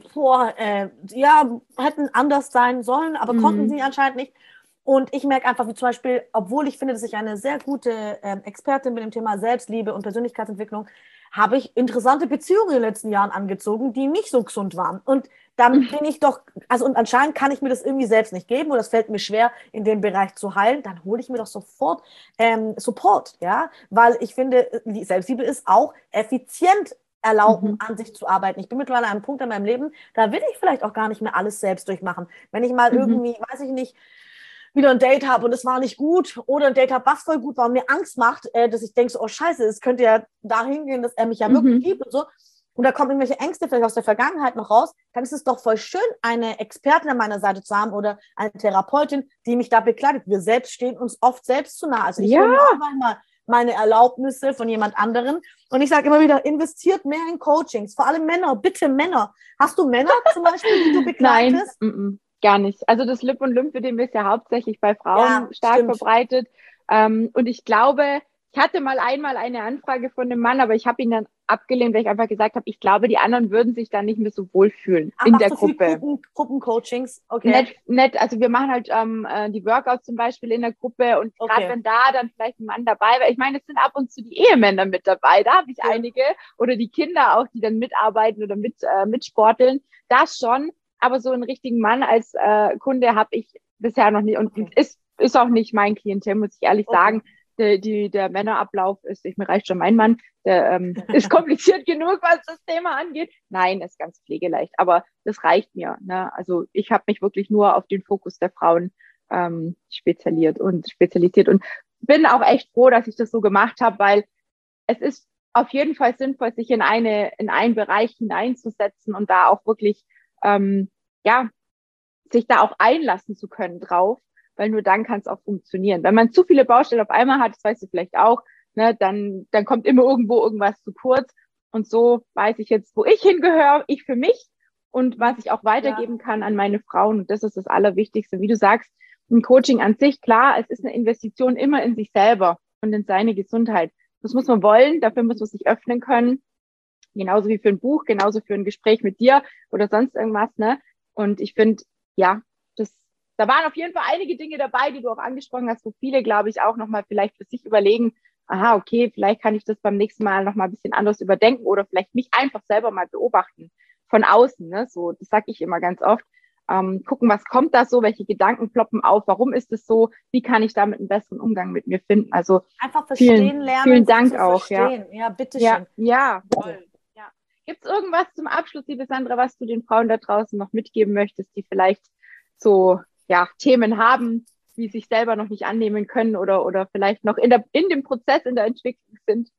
S2: hätten anders sein sollen, aber konnten sie anscheinend nicht. Und ich merke einfach, wie zum Beispiel, obwohl ich finde, dass ich eine sehr gute Expertin bin im Thema Selbstliebe und Persönlichkeitsentwicklung, habe ich interessante Beziehungen in den letzten Jahren angezogen, die nicht so gesund waren. Und dann bin ich doch, und anscheinend kann ich mir das irgendwie selbst nicht geben oder es fällt mir schwer, in dem Bereich zu heilen, dann hole ich mir doch sofort Support, ja, weil ich finde, die Selbstliebe ist auch effizient erlauben, an sich zu arbeiten. Ich bin mittlerweile an einem Punkt in meinem Leben, da will ich vielleicht auch gar nicht mehr alles selbst durchmachen. Wenn ich mal irgendwie, weiß ich nicht, wieder ein Date habe und es war nicht gut oder ein Date habe, was voll gut war und mir Angst macht, dass ich denke so, oh scheiße, es könnte ja dahin gehen, dass er mich ja wirklich liebt und so. Und da kommen irgendwelche Ängste vielleicht aus der Vergangenheit noch raus, dann ist es doch voll schön, eine Expertin an meiner Seite zu haben oder eine Therapeutin, die mich da begleitet. Wir selbst stehen uns oft selbst zu nah. Also ich hole auch manchmal meine Erlaubnisse von jemand anderen und ich sage immer wieder, investiert mehr in Coachings, vor allem Männer, bitte Männer. Hast du Männer zum Beispiel, die du begleitest?
S1: Nein, gar nicht. Also das Lip- und Lymphödem ist ja hauptsächlich bei Frauen stark verbreitet. Und ich glaube, ich hatte einmal eine Anfrage von einem Mann, aber ich habe ihn dann abgelehnt, weil ich einfach gesagt habe, ich glaube, die anderen würden sich dann nicht mehr so wohlfühlen in der Gruppe.
S2: Gruppencoachings, okay.
S1: Nett, also wir machen halt die Workouts zum Beispiel in der Gruppe und gerade wenn da dann vielleicht ein Mann dabei war, ich meine, es sind ab und zu die Ehemänner mit dabei, da habe ich einige oder die Kinder auch, die dann mitarbeiten oder mitsporteln, das schon, aber so einen richtigen Mann als Kunde habe ich bisher noch nicht und ist auch nicht mein Klientel, muss ich ehrlich sagen. Der Männerablauf mir reicht schon mein Mann, der ist kompliziert genug, was das Thema angeht. Nein, ist ganz pflegeleicht, aber das reicht mir. Ne? Also ich habe mich wirklich nur auf den Fokus der Frauen spezialisiert und bin auch echt froh, dass ich das so gemacht habe, weil es ist auf jeden Fall sinnvoll, sich in einen Bereich hineinzusetzen und da auch wirklich sich da auch einlassen zu können drauf. Weil nur dann kann es auch funktionieren. Wenn man zu viele Baustellen auf einmal hat, das weißt du vielleicht auch, ne, dann kommt immer irgendwo irgendwas zu kurz. Und so weiß ich jetzt, wo ich hingehöre, ich für mich und was ich auch weitergeben kann an meine Frauen. Und das ist das Allerwichtigste. Wie du sagst, ein Coaching an sich, klar, es ist eine Investition immer in sich selber und in seine Gesundheit. Das muss man wollen, dafür muss man sich öffnen können. Genauso wie für ein Buch, genauso für ein Gespräch mit dir oder sonst irgendwas, ne? Und ich finde, ja, da waren auf jeden Fall einige Dinge dabei, die du auch angesprochen hast, wo viele, glaube ich, auch nochmal vielleicht für sich überlegen, aha, okay, vielleicht kann ich das beim nächsten Mal nochmal ein bisschen anders überdenken oder vielleicht mich einfach selber mal beobachten von außen, ne? So, das sage ich immer ganz oft. Gucken, was kommt da so, welche Gedanken ploppen auf, warum ist es so, wie kann ich damit einen besseren Umgang mit mir finden. Also
S2: einfach verstehen lernen,
S1: vielen
S2: sich
S1: Dank
S2: zu
S1: auch,
S2: verstehen. Ja, bitteschön.
S1: Ja, voll. Ja. Gibt es irgendwas zum Abschluss, liebe Sandra, was du den Frauen da draußen noch mitgeben möchtest, die vielleicht so Themen haben, die sich selber noch nicht annehmen können oder vielleicht noch in dem Prozess, in der Entwicklung sind?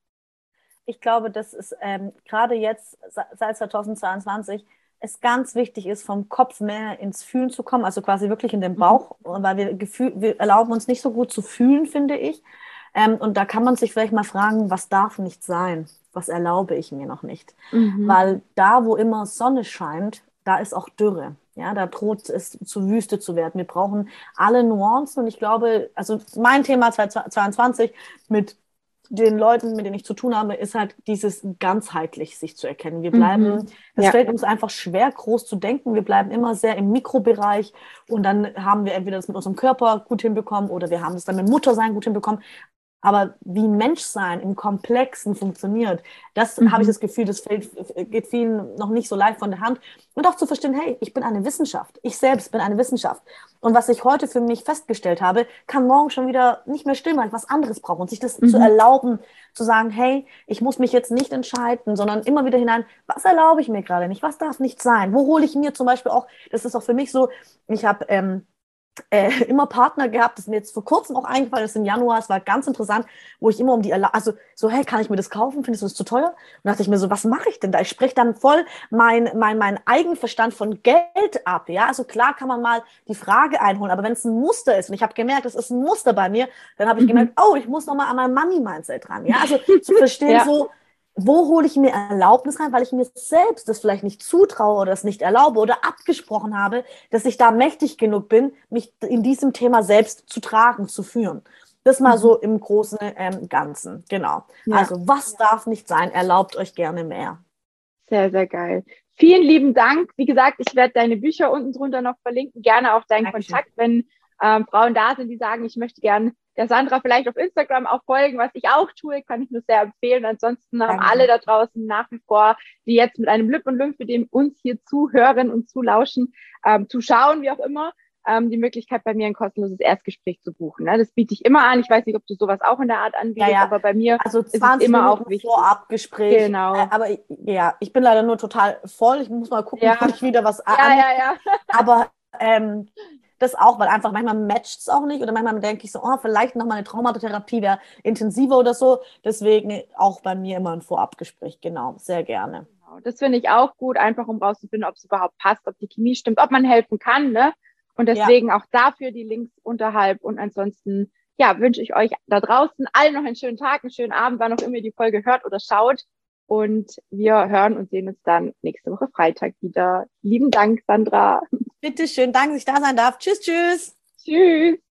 S2: Ich glaube, dass es gerade jetzt, seit 2022, es ganz wichtig ist, vom Kopf mehr ins Fühlen zu kommen, also quasi wirklich in den Bauch, weil wir erlauben uns nicht so gut zu fühlen, finde ich. Und da kann man sich vielleicht mal fragen, was darf nicht sein? Was erlaube ich mir noch nicht? Weil da, wo immer Sonne scheint, da ist auch Dürre. Ja, da droht es zu Wüste zu werden. Wir brauchen alle Nuancen und ich glaube, also mein Thema 2022 mit den Leuten, mit denen ich zu tun habe, ist halt dieses ganzheitlich sich zu erkennen. Wir bleiben, das fällt uns einfach schwer, groß zu denken. Wir bleiben immer sehr im Mikrobereich und dann haben wir entweder das mit unserem Körper gut hinbekommen oder wir haben das dann mit Muttersein gut hinbekommen. Aber wie Menschsein im Komplexen funktioniert, das habe ich das Gefühl, geht vielen noch nicht so leicht von der Hand. Und auch zu verstehen, hey, ich bin eine Wissenschaft. Ich selbst bin eine Wissenschaft. Und was ich heute für mich festgestellt habe, kann morgen schon wieder nicht mehr stimmen, weil ich was anderes brauche. Und sich das zu erlauben, zu sagen, hey, ich muss mich jetzt nicht entscheiden, sondern immer wieder hinein, was erlaube ich mir gerade nicht? Was darf nicht sein? Wo hole ich mir zum Beispiel auch, das ist auch für mich so, ich habe immer Partner gehabt, das ist mir jetzt vor kurzem auch eingefallen, das ist im Januar, es war ganz interessant, wo ich immer also so, hey, kann ich mir das kaufen, findest du das zu teuer? Und dachte ich mir so, was mache ich denn da? Ich spreche dann voll mein Eigenverstand von Geld ab, ja, also klar kann man mal die Frage einholen, aber wenn es ein Muster ist und ich habe gemerkt, das ist ein Muster bei mir, dann habe ich gemerkt, oh, ich muss nochmal an mein Money-Mindset ran, ja, also zu verstehen so, wo hole ich mir Erlaubnis rein, weil ich mir selbst das vielleicht nicht zutraue oder das nicht erlaube oder abgesprochen habe, dass ich da mächtig genug bin, mich in diesem Thema selbst zu tragen, zu führen. Das mal so im großen Ganzen, genau. Ja. Also was darf nicht sein, erlaubt euch gerne mehr.
S1: Sehr, sehr geil. Vielen lieben Dank. Wie gesagt, ich werde deine Bücher unten drunter noch verlinken, gerne auch deinen Kontakt, wenn Frauen da sind, die sagen, ich möchte gerne der Sandra vielleicht auf Instagram auch folgen, was ich auch tue, kann ich nur sehr empfehlen. Ansonsten haben alle da draußen nach wie vor, die jetzt mit einem Lip und Lymph, dem uns hier zuhören und zulauschen, zuschauen, wie auch immer, die Möglichkeit, bei mir ein kostenloses Erstgespräch zu buchen. Ne? Das biete ich immer an. Ich weiß nicht, ob du sowas auch in der Art anbietest, aber bei mir
S2: also
S1: ist es immer auch wichtig.
S2: Vorabgespräch.
S1: Genau.
S2: Aber ich bin leider nur total voll. Ich muss mal gucken, ob ich wieder was Aber das auch, weil einfach manchmal matcht es auch nicht oder manchmal denke ich so, vielleicht nochmal eine Traumatherapie wäre intensiver oder so. Deswegen auch bei mir immer ein Vorabgespräch, genau, sehr gerne.
S1: Genau. Das finde ich auch gut, einfach um rauszufinden, ob es überhaupt passt, ob die Chemie stimmt, ob man helfen kann, ne? Und deswegen auch dafür die Links unterhalb und ansonsten, wünsche ich euch da draußen allen noch einen schönen Tag, einen schönen Abend, wann auch immer ihr die Folge hört oder schaut. Und wir hören und sehen uns dann nächste Woche Freitag wieder. Lieben Dank, Sandra.
S2: Bitteschön, danke, dass ich da sein darf. Tschüss, tschüss.
S1: Tschüss.